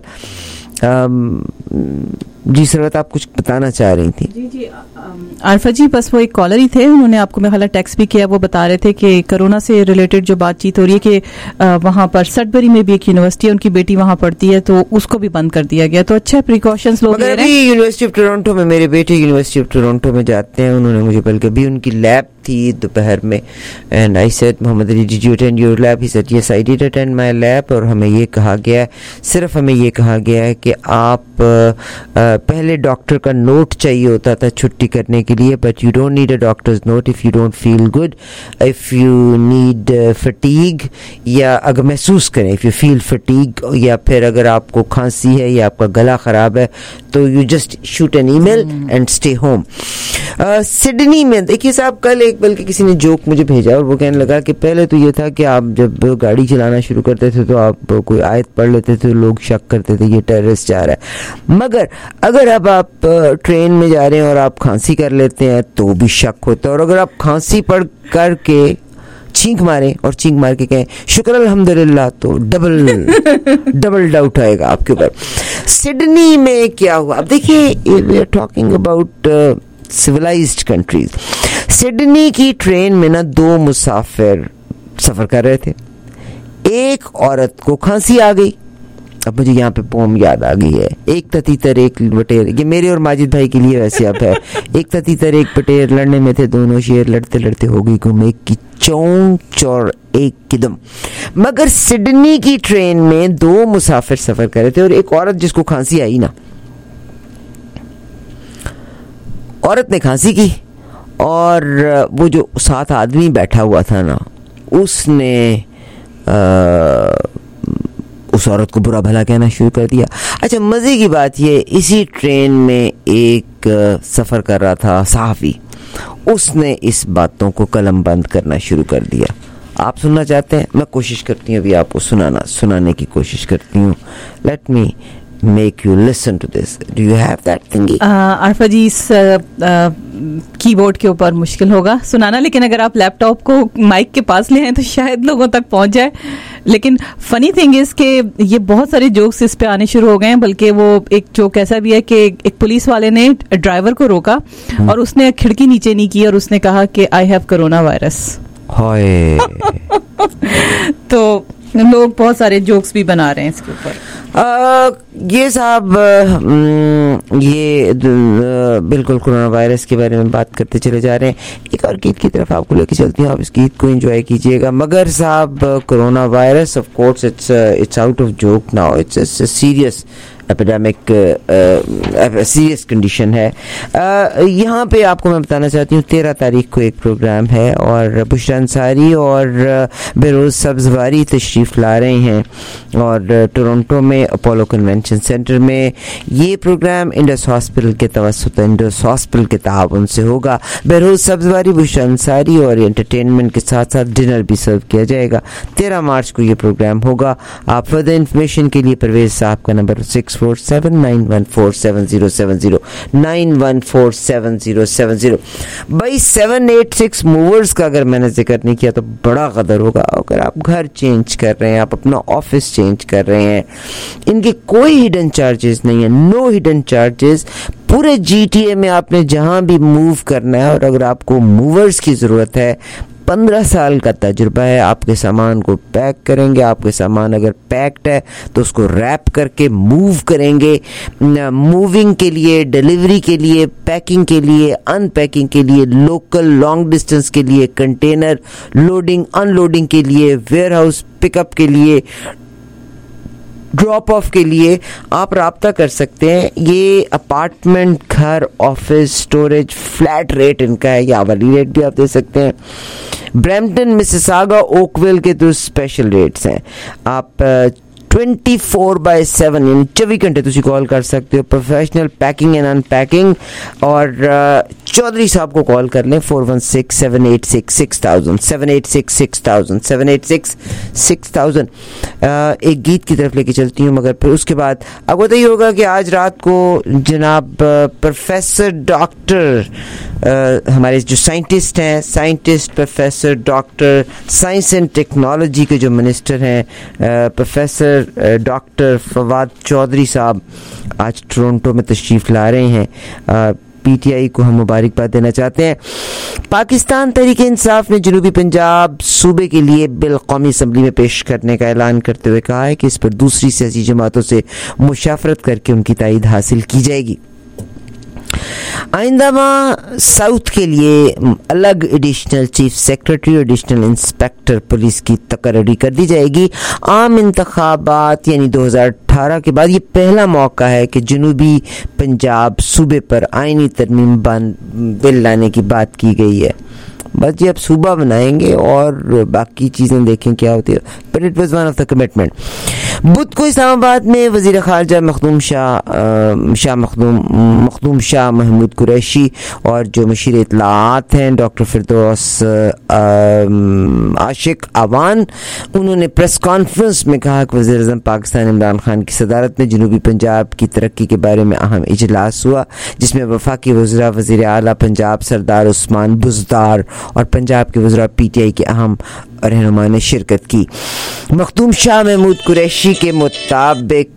जी सरवत आप कुछ बताना चाह रही थी. जी जी आरफा जी, बस वो एक कॉलर ही थे, उन्होंने आपको मैं हालांकि टेक्स्ट भी किया. वो बता रहे थे कि कोरोना से रिलेटेड जो बातचीत हो रही है कि वहाँ पर सडबरी में भी एक यूनिवर्सिटी है, उनकी बेटी वहाँ पढ़ती है, तो उसको भी बंद कर दिया गया. तो अच्छा प्रिकॉशंस लोग ले रहे हैं. यूनिवर्सिटी ऑफ टोरंटो में मेरे बेटे यूनिवर्सिटी ऑफ टोरंटो में जाते हैं, उन्होंने मुझे बल्कि भी उनकी लैब थी दोपहर में, and I said Mohammad Ali did you attend your lab? He said yes I did attend my lab. और हमें ये कहा गया है, सिर्फ हमें ये कहा गया है कि आप पहले डॉक्टर का नोट चाहिए होता था छुट्टी करने के लिए, but you don't need a doctor's note if you don't feel good. If you need fatigue, या अगर महसूस करें इफ़ यू फील फटीग, या फिर अगर आपको खांसी है या आपका गला ख़राब है तो you just shoot an email and stay home. Sydney में देखिए साहब, कल एक बल्कि किसी ने जोक मुझे भेजा और वो कहने लगा कि पहले तो ये था कि आप जब गाड़ी चलाना शुरू करते थे तो आप कोई आयत पढ़ लेते थे, लोग शक करते थे ये टेररिस्ट जा रहा है, मगर अगर अब आप ट्रेन में जा रहे हैं और आप खांसी कर लेते हैं तो भी शक होता है, और अगर आप खांसी पढ़ करके छींक मारे और छींक मार के कहें शुक्र अल्हम्दुलिल्लाह तो डबल डबल डाउट आएगा आपके ऊपर. सिडनी में क्या हुआ अब देखिए, we are talking about civilised countries. Sydney की ट्रेन में ना दो मुसाफिर सफर कर रहे थे, एक औरत को खांसी आ गई. अब मुझे यहाँ पे पोम याद आ गई है, एक ततीतर एक बटेर, ये मेरे और माजिद भाई के लिए वैसे अब है. एक ततीतर एक बटेर लड़ने में थे दोनों शेर, लड़ते लड़ते हो गई गुम, एक की चौंच और एक की दम. मगर सिडनी की ट्रेन में दो मुसाफिर सफर कर रहे थे और एक औरत जिसको खांसी आई ना, औरत ने खांसी की और वो जो साथ आदमी बैठा हुआ था ना उसने आ, उस औरत को बुरा भला कहना शुरू कर दिया. अच्छा मज़े की बात ये, इसी ट्रेन में एक सफ़र कर रहा था सहाफ़ी, उसने इस बातों को कलम बंद करना शुरू कर दिया. आप सुनना चाहते हैं? मैं कोशिश करती हूँ अभी आपको सुनाना सुनाने की कोशिश करती हूँ. Let me make you listen to this. Do you have that thingy? Arfa ji इस कीबोर्ड के ऊपर मुश्किल होगा सुनाना, लेकिन अगर आप लैपटॉप को माइक के पास ले आए तो शायद लोगों तक पहुंच जाए. लेकिन फनी थिंग इज कि ये बहुत सारे जोक्स इस पे आने शुरू हो गए हैं. बल्कि वो एक जोक ऐसा भी है कि एक पुलिस वाले ने ड्राइवर को रोका और उसने खिड़की नीचे नहीं की और उसने कहा कि आई हैव कोरोना वायरस. हाय तो लोग बहुत सारे जोक्स भी बना रहे हैं इसके ऊपर. ये साहब ये बिल्कुल कोरोना वायरस के बारे में बात करते चले जा रहे हैं. एक और गीत की तरफ आपको लेके चलती हूँ, आप इस गीत को एंजॉय कीजिएगा. मगर साहब corona virus of course it's it's out of joke now, it's a serious epidemic, serious condition है. uh, यहाँ पे आपको मैं बताना चाहती हूँ तेरह तारीख को एक प्रोग्राम है और बुशरा अंसारी और uh, बेरोज़ सब्ज़वारी तशरीफ़ ला रहे हैं और uh, टोरंटो में अपोलो कन्वेंशन सेंटर में. ये प्रोग्राम इंडस हॉस्पिटल के तवस्सुत इंडस हॉस्पिटल के ताउन से होगा. बेरोज़ सब्ज़वारी, बुशरा अंसारी और एंटरटेनमेंट के साथ साथ डिनर भी सर्व किया जाएगा. तेरह मार्च को ये प्रोग्राम होगा. आप फर्दर इंफॉर्मेशन के लिए परवेज़ साहब का number six six four seven nine one four seven zero seven zero nine one four seven zero seven zero. भाई सेवन एट सिक्स मूवर्स का अगर मैंने जिक्र नहीं किया तो बड़ा कदर होगा। अगर आप घर चेंज कर रहे हैं, आप अपना ऑफिस चेंज कर रहे हैं, इनके कोई हिडन चार्जेस नहीं है, नो हिडन चार्जेस। पूरे जीटीए में आपने जहां भी मूव करना है, और अगर आपको मूवर्स की ज़रूरत है, पंद्रह साल का तजुर्बा है, आपके सामान को पैक करेंगे। आपके सामान अगर पैक्ड है तो उसको रैप करके मूव करेंगे। मूविंग के लिए, डिलीवरी के लिए, पैकिंग के लिए, अनपैकिंग के लिए, लोकल लॉन्ग डिस्टेंस के लिए, कंटेनर लोडिंग अनलोडिंग के लिए, वेयरहाउस पिकअप के लिए, ड्रॉप ऑफ के लिए आप राब्ता कर सकते हैं। ये अपार्टमेंट, घर, ऑफिस, स्टोरेज, फ्लैट रेट इनका है, या वाली रेट भी आप दे सकते हैं। ब्रैम्पटन, मिसिसागा, ओकविल के तो स्पेशल रेट्स हैं। आप ट्वेंटी फोर बाय सेवन यानी चौबीस घंटे तुम कॉल कर सकते हो। प्रोफेशनल पैकिंग एंड अनपैकिंग, और चौधरी साहब को कॉल कर लें four one six seven eight six six thousand seven eight six six thousand seven eight six six thousand. एक गीत की तरफ लेके चलती हूँ, मगर फिर उसके बाद आपको तो ये होगा कि आज रात को जनाब प्रोफेसर डॉक्टर हमारे जो साइंटिस्ट हैं, scientist professor doctor science and technology के जो मिनिस्टर हैं, प्रोफेसर डॉक्टर फवाद चौधरी साहब आज टोरंटो में तशरीफ़ ला रहे हैं। पीटीआई को हम मुबारकबाद देना चाहते हैं। पाकिस्तान तहरीक इंसाफ ने जनूबी पंजाब सूबे के लिए बिल कौमी असम्बली में पेश करने का ऐलान करते हुए कहा है कि इस पर दूसरी सियासी जमातों से मुशावरत करके उनकी तायीद हासिल की जाएगी। आइंदा माह साउथ के लिए अलग एडिशनल चीफ सेक्रेटरी और एडिशनल इंस्पेक्टर पुलिस की तकर्री कर दी जाएगी। आम इंतखाबात यानी दो हज़ार अठारह के बाद ये पहला मौका है कि जनूबी पंजाब सूबे पर आईनी तरमीम बिल लाने की बात की गई है। बस ये अब सूबा बनाएंगे और बाकी चीज़ें देखें क्या होती है, but it was one of the commitment. बुध को इस्लामाबाद में वज़ीर ख़ारजा मखदूम शाह शाह मखदूम मखदूम शाह महमूद कुरैशी और जो मशीर इत्तलाआत हैं डॉक्टर फिरदौस आशिक आवान, उन्होंने प्रेस कॉन्फ्रेंस में कहा कि वज़ीर आज़म पाकिस्तान इमरान खान की सदारत में जनूबी पंजाब की तरक्की के बारे में अहम इजलास हुआ, जिसमें वफाकी वज़रा वज़ीर आला पंजाब सरदार उस्मान बुज़दार और पंजाब के वज़रा पीटीआई के अहम रहनुमा ने शिरकत की। मखदूम शाह महमूद कुरैशी के मुताबिक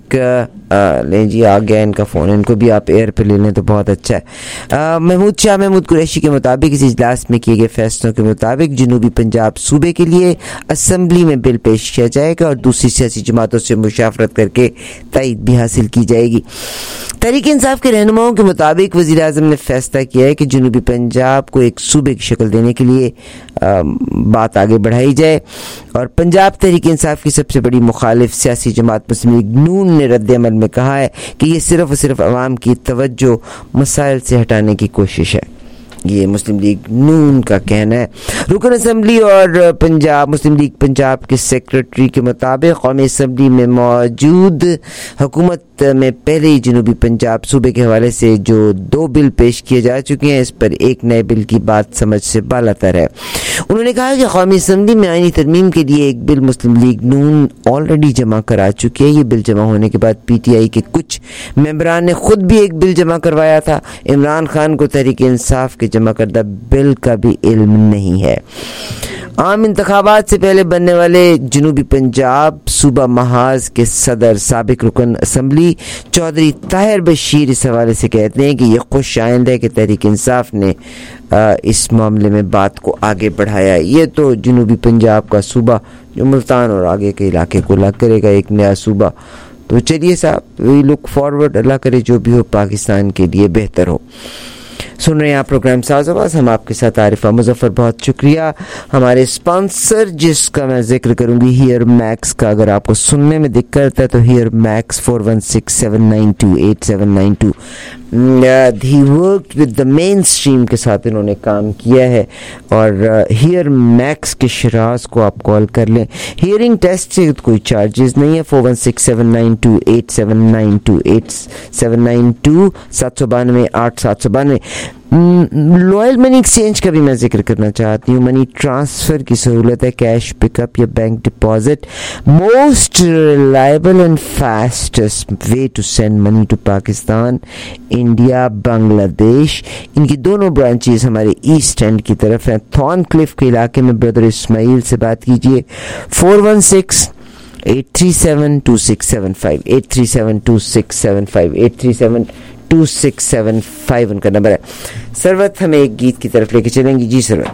लें जी आ गया इनका फ़ोन, इनको भी आप एयर पे ले लें तो बहुत अच्छा है। महमूद शाह महमूद कुरैशी के मुताबिक इस इजलास में किए गए फैसलों के मुताबिक जनूबी पंजाब सूबे के लिए असम्बली में बिल पेश किया जाएगा और दूसरी सियासी जमातों से मुशावरत करके तायीद भी हासिल की जाएगी। तहरीक इंसाफ के रहनुमाओं के मुताबिक वज़ीर आज़म ने फैसला किया है कि जनूबी पंजाब को एक सूबे की शक्ल देने के लिए आ, बात आगे बढ़ाई जाए, और पंजाब तहरीक इंसाफ की सबसे बड़ी मुखालिफ सियासी जमात मुस्लिम लीग नून ने रद्द अमल में कहा है कि ये सिर्फ और सिर्फ अवाम की तवज्जो मसाइल से हटाने की कोशिश है। ये मुस्लिम लीग नून का कहना है। रुकन असम्बली और पंजाब मुस्लिम लीग पंजाब के सेक्रेटरी के मुताबिक कौमी असम्बली में मौजूद हुकूमत में पहले ही जनूबी पंजाब सूबे के हवाले से जो दो बिल पेश किए जा चुके हैं, इस पर एक नए बिल की बात समझ से बालातर है। उन्होंने कहा कि कौमी असम्बली में आईनी तरमीम के लिए एक बिल मुस्लिम लीग नून ऑलरेडी जमा करा चुकी है। ये बिल जमा होने के बाद पीटीआई के कुछ मेंबरान ने खुद भी एक बिल जमा करवाया था। इमरान खान को तहरीक इंसाफ के जमा करदा बिल का भी इल्म नहीं है। आम इंतखाबात से पहले बनने वाले जनूबी पंजाब सूबा महाज के सदर साबिक रुकन असम्बली चौधरी ताहिर बशीर इस हवाले से कहते हैं कि ये खुश आइंद है कि तहरीक इंसाफ ने आ, इस मामले में बात को आगे बढ़ाया। ये तो जनूबी पंजाब का सूबा जो मुल्तान और आगे के इलाके को अलग करेगा, एक नया सूबा। तो चलिए साहब, वी लुक फॉरवर्ड, अल्लाह करे जो भी हो पाकिस्तान के लिए बेहतर हो। सुन रहे हैं आप प्रोग्राम साज़ आवाज़, हम आपके साथ आरिफा मुजफ्फर। बहुत शुक्रिया हमारे स्पॉन्सर जिसका मैं जिक्र करूंगी, हियर मैक्स का। अगर आपको सुनने में दिक्कत है तो here Max four one six seven nine two eight seven nine two he work with the mainstream के साथ इन्होंने काम किया है, और हियर मैक्स के शराज को आप कॉल कर लें। हियरिंग टेस्ट से कोई चार्जेस नहीं है। Four one six seven nine two eight seven nine two eight seven nine two सात सौ बानवे आठ सात सौ बानवे। लॉयल मनी एक्सचेंज का भी मैं जिक्र करना चाहती हूँ. मनी ट्रांसफ़र की सहूलत है, कैश पिकअप या bank deposit. Most reliable and fastest way to send money to Pakistan, India, Bangladesh. इनकी दोनों ब्रांचेस हमारे ईस्ट एंड की तरफ हैं. थॉर्नक्लिफ के इलाके में ब्रदर इस्माइल से बात कीजिए. Four one six eight three seven two six seven five, eight three seven two six seven five, eight three seven two six seven five उनका नंबर है. सरवत हमें एक गीत की तरफ लेके चलेंगी. जी सरवत,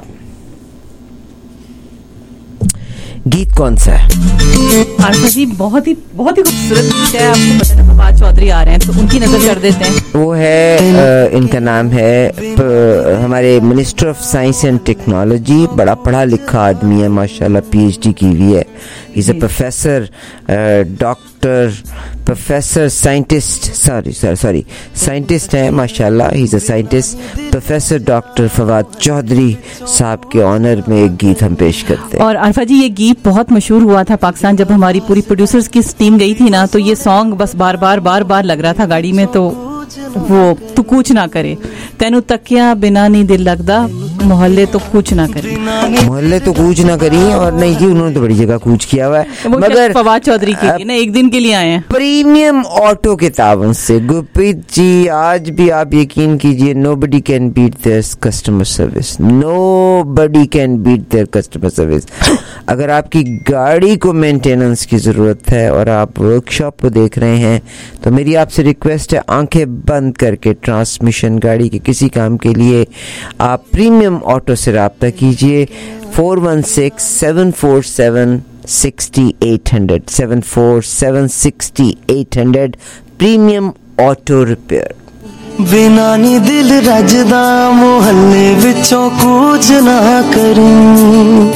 गीत कौन सा है? आरफा जी बहुत ही बहुत ही खूबसूरत गीत है. आपको पता है फवाद चौधरी आ रहे हैं तो उनकी नजर कर देते हैं. वो है आ, इनका नाम है प, हमारे minister of science and technology. बड़ा पढ़ा लिखा आदमी है माशाल्लाह, पीएचडी की हुई है. Is a professor, doctor, professor, scientist, sorry sorry sorry scientist है माशाल्लाह. He is a scientist. Professor doctor Fawad Chaudhry साहब के ऑनर में एक गीत हम पेश करते हैं. और आरफा जी ये गीत बहुत मशहूर हुआ था पाकिस्तान. जब हमारी पूरी प्रोड्यूसर्स की टीम गई थी ना, तो ये सॉन्ग बस बार बार बार बार लग रहा था गाड़ी में. तो वो तू कुछ ना करे, तेनू तकिया बिना नहीं दिल लगदा, मोहल्ले तो कूच ना करी. मोहल्ले तो कूच ना करी. और नहीं जी, उन्होंने तो बड़ी जगह कूच किया हुआ है. मगर फवाद चौधरी के लिए ना एक दिन के लिए आए हैं. प्रीमियम ऑटो के तावन से गुरप्रीत जी, आज भी आप यकीन कीजिए, nobody can beat their customer service. Nobody can beat their customer service. अगर आपकी गाड़ी को मेंटेनेंस की जरूरत है और आप वर्कशॉप को देख रहे हैं, तो मेरी आपसे रिक्वेस्ट है, आंखें बंद करके ट्रांसमिशन गाड़ी के किसी काम के लिए आप प्रीमियम ऑटो से राब्ता कीजिए. Four one six seven four seven sixty eight hundred, seven four seven sixty eight hundred, premium auto repair. बिना नी दिल रजदा, मोहल्ले विचों कूच ना करूं,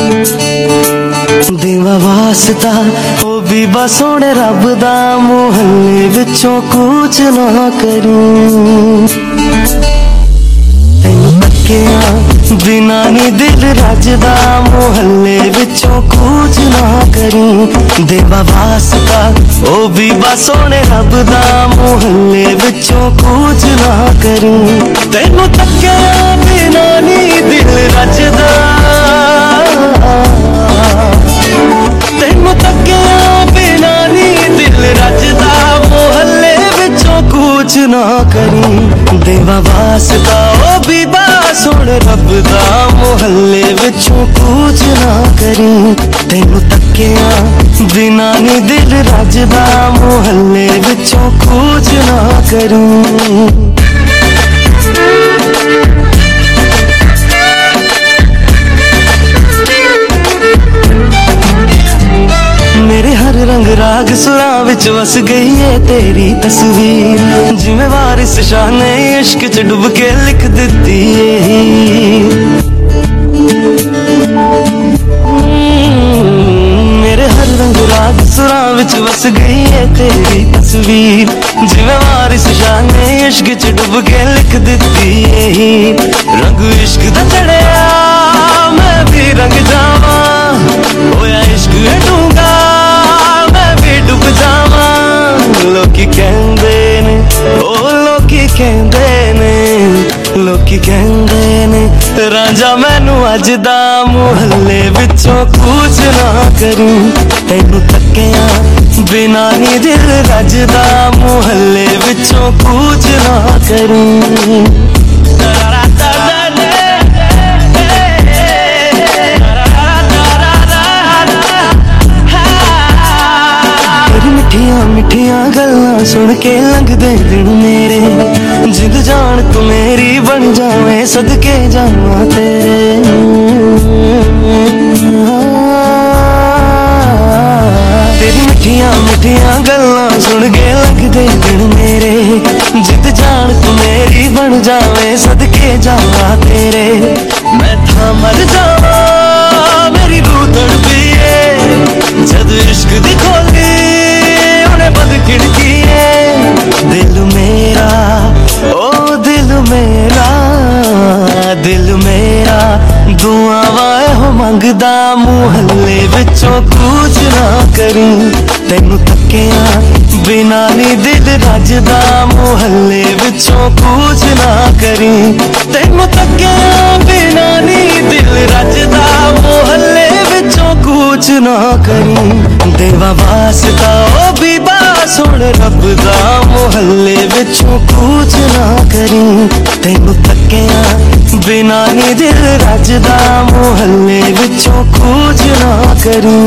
देवा वास्ता ओ बीबा सोने रब दा, मोहल्ले विचों कूच ना करूं. तैनू तकिया बिना नी दिल रजदा, मोहल्ले विचों कूच ना करूं, देवा वास्ता ओ बीबा सोने रब दा, मोहल्ले विचों कूच ना करूं. तैनू तकिया बिना नी दिल रजदा, तैनू तकिया बिना नी दिल रजदा, मोहल्ले विचों कूच ना करूं, देवा वास्ता ओ बीबा सुन रब दा, मोहल्ले विचों कूच ना करूं. तैनू तकिया बिना नी दिल रजदा, मोहल्ले विचों कूच ना करूं. मेरे हर रंग राग सुरां विच वस गई है तेरी तस्वीर, जिवें वारिस शाह ने इश्क च डुब के लिख दिती है. मेरे हर रंग राग सुरां विच वस गई है तेरी तस्वीर, जिवें वारिस शाह ने इश्क च डुब के लिख दिती है. रंग इश्क दा चढ़िया मैं भी रंग जावा, होया इश्क डूंगा डुब जावा. लोकी कहंदे ने, ओ लोकी कहंदे ने, लोकी कहंदे ने, रांझा मैनू अज दा, मोहल्ले विचों कूच ना करूं. तैनू तकिया बिना नी दिल रजदा, मोहल्ले विचों कूच ना करूं. मिठियां मिठियां गल्लां सुन के लंघदे दिन मेरे, जिंद जान तू मेरी बन जावे, सदके जावां तेरे. तेरी मिठियां मिठियां गल्लां सुन के लंघदे दिन मेरे, जिंद जान तू मेरी बन जावे, सदके जावां तेरे. मैं था मर जावा, मेरी रूह तड़पी है, जद इश्क दी खोली बंद खिड़की है. दिल मेरा ओ दिल मेरा, दिल मेरा दुआवां हो मंगदा, मोहल्ले विचों कूच ना करूं. तैनू तकिया ਬਿਨਾ ਨੀ ਦਿਲ ਰੱਜਦਾ ਮੁਹੱਲੇ ਵਿੱਚੋਂ ਕੁਝ ਨਾ ਕਰੀ ਤੈਨੂੰ ਤੱਕਿਆ ਬਿਨਾ ਨੀ ਦਿਲ ਰੱਜਦਾ ਮੁਹੱਲੇ ਵਿੱਚੋਂ ਕੁਝ ਨਾ ਕਰੀ ਦੇਵਾ ਵਾਸਤਾ ਉਹ ਵੀ ਬਾਸ ਹੁਣ ਰੱਬ ਦਾ ਮੁਹੱਲੇ ਵਿੱਚੋਂ ਕੁਝ ਨਾ ਕਰੀ ਤੈਨੂੰ ਤੱਕਿਆ ਬਿਨਾ ਨੀ ਦਿਲ ਰੱਜਦਾ ਮੁਹੱਲੇ ਵਿੱਚੋਂ ਕੁਝ ਨਾ ਕਰੀ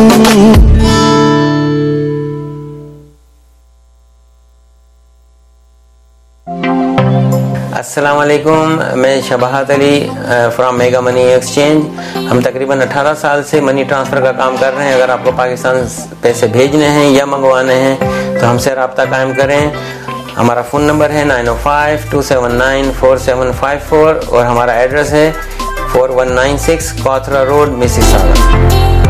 अस्सलाम वालेकुम, मैं Shabahat Ali from mega money exchange. हम तकरीबन अठारह साल से मनी ट्रांसफ़र का काम कर रहे हैं। अगर आपको पाकिस्तान पैसे भेजने हैं या मंगवाने हैं तो हमसे रब्ता कायम करें। हमारा फ़ोन नंबर है नाइन ओ five two seven nine four seven five four और हमारा एड्रेस है four one nine six Cawthra road, Mississauga.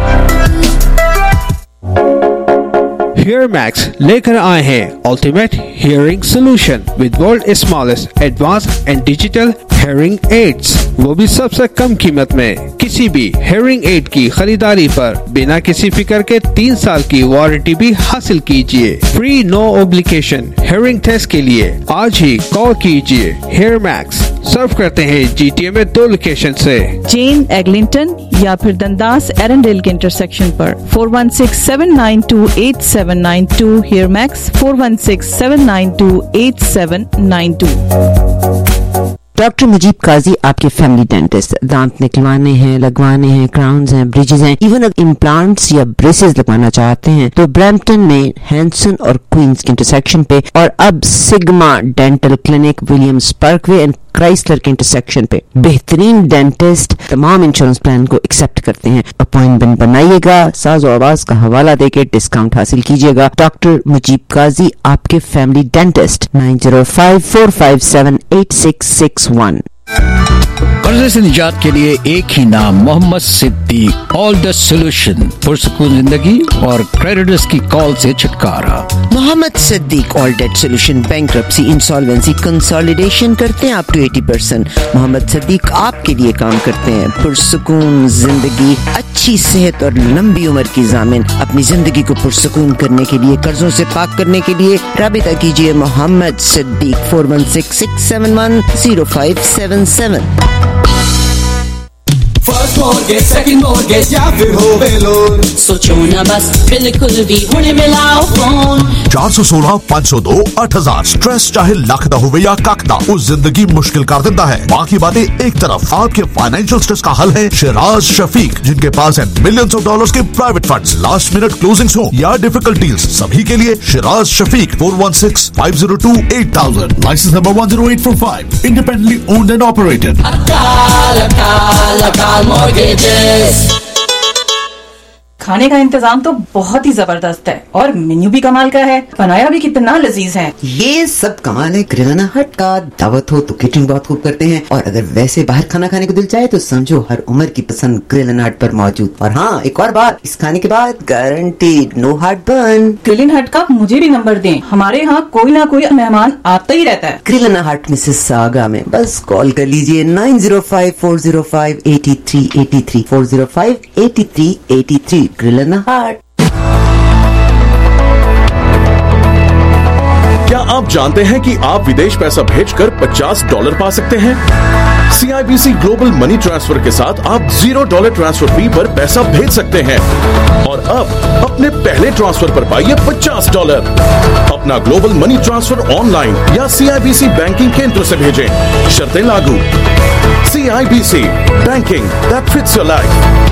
HearMax लेकर आए हैं ultimate hearing solution with world smallest advance and digital hearing aids, वो भी सबसे कम कीमत में। किसी भी हियरिंग एड की खरीदारी पर बिना किसी फिक्र के तीन साल की वारंटी भी हासिल कीजिए। Free no obligation hearing test के लिए आज ही कॉल कीजिए। HearMax सर्व करते हैं जीटीए में दो लोकेशन से, जेन एग्लिंटन या फिर दंदास एरंडेल के इंटरसेक्शन पर। Four one six seven nine two eight seven nine two HearMax four one six seven nine two eight seven nine two. Doctor Mujeeb Qazi आपके फैमिली डेंटिस्ट। दांत निकलवाने हैं, लगवाने हैं, क्राउन्स हैं, ब्रिजेस हैं, इवन अगर इम्प्लांट्स या ब्रेसेस लगवाना चाहते हैं तो ब्रैम्पटन में हैंसन और क्वींस के इंटरसेक्शन पे और अब Sigma dental clinic Williams Parkway and Chrysler के इंटरसेक्शन पे बेहतरीन डेंटिस्ट तमाम इंश्योरेंस प्लान को एक्सेप्ट करते हैं। अपॉइंटमेंट बनाइएगा, साज़ो आवाज का हवाला देके डिस्काउंट हासिल कीजिएगा। डॉक्टर मुजीब काजी आपके family dentist nine zero five four five seven eight six six one. कर्जे से निजात के लिए एक ही नाम, Mohammad Siddique. All the solution, पुरसुकून जिंदगी और क्रेडिटर्स की कॉल से छुटकारा। Mohammad Siddique all debt solution, bankruptcy, insolvency, consolidation करते हैं अप टू अस्सी परसेंट। मोहम्मद सिद्दीक आपके लिए काम करते हैं। पुरसुकून जिंदगी, अच्छी सेहत और लंबी उम्र की जामिन। अपनी जिंदगी को पुरसुकून करने के लिए, कर्जों से पाक करने के लिए राबिता कीजिए Mohammad Siddique four one six six seven one zero five seven seven. First mortgage, second mortgage या फिर होवे लोन, सोचो ना बस, बिल्कुल भी हुणे मिलाओ फोन। चार सौ सोलह पाँच सौ दो आठ हजार। स्ट्रेस चाहे लख दा होवे या कख दा, उस जिंदगी मुश्किल कर देता है। बाकी बातें एक तरफ, आपके फाइनेंशियल स्ट्रेस का हल है शिराज शफीक, जिनके पास है मिलियंस ऑफ डॉलर्स के private funds, last minute closings हो या डिफिकल्ट डील्स, सभी के लिए Shiraz Shafiq four one six five zero two eight thousand. License number one zero eight four five, independently owned and operated. अकाल अकाल अकाल mortgages। खाने का इंतजाम तो बहुत ही जबरदस्त है और मेन्यू भी कमाल का है, बनाया भी कितना लजीज है। ये सब कमाल है किराना हट का। दावत हो तो केटरिंग बहुत खूब करते हैं और अगर वैसे बाहर खाना खाने को दिल चाहे तो समझो हर उम्र की पसंद ग्रिल एंड हट पर मौजूद। और हाँ, एक और बात, इस खाने के बाद guaranteed no heart burn. Grill and hut का मुझे भी नंबर दें, हमारे यहाँ कोई ना कोई मेहमान आता ही रहता है। ग्रिल एंड हट मिसिसागा में बस कॉल कर लीजिए nine zero five four zero five eighty three eighty three four zero five eighty three eighty three. Grill and hut. क्या आप जानते हैं कि आप विदेश पैसा भेजकर पचास डॉलर पा सकते हैं? सीआईबीसी ग्लोबल मनी ट्रांसफर के साथ आप जीरो डॉलर ट्रांसफर फी पर पैसा भेज सकते हैं और अब अपने पहले ट्रांसफर पर पाइए पचास डॉलर। अपना ग्लोबल मनी ट्रांसफर ऑनलाइन या सीआईबीसी बैंकिंग केंद्र से भेजें, शर्तें लागू। CIBC banking that fits your life.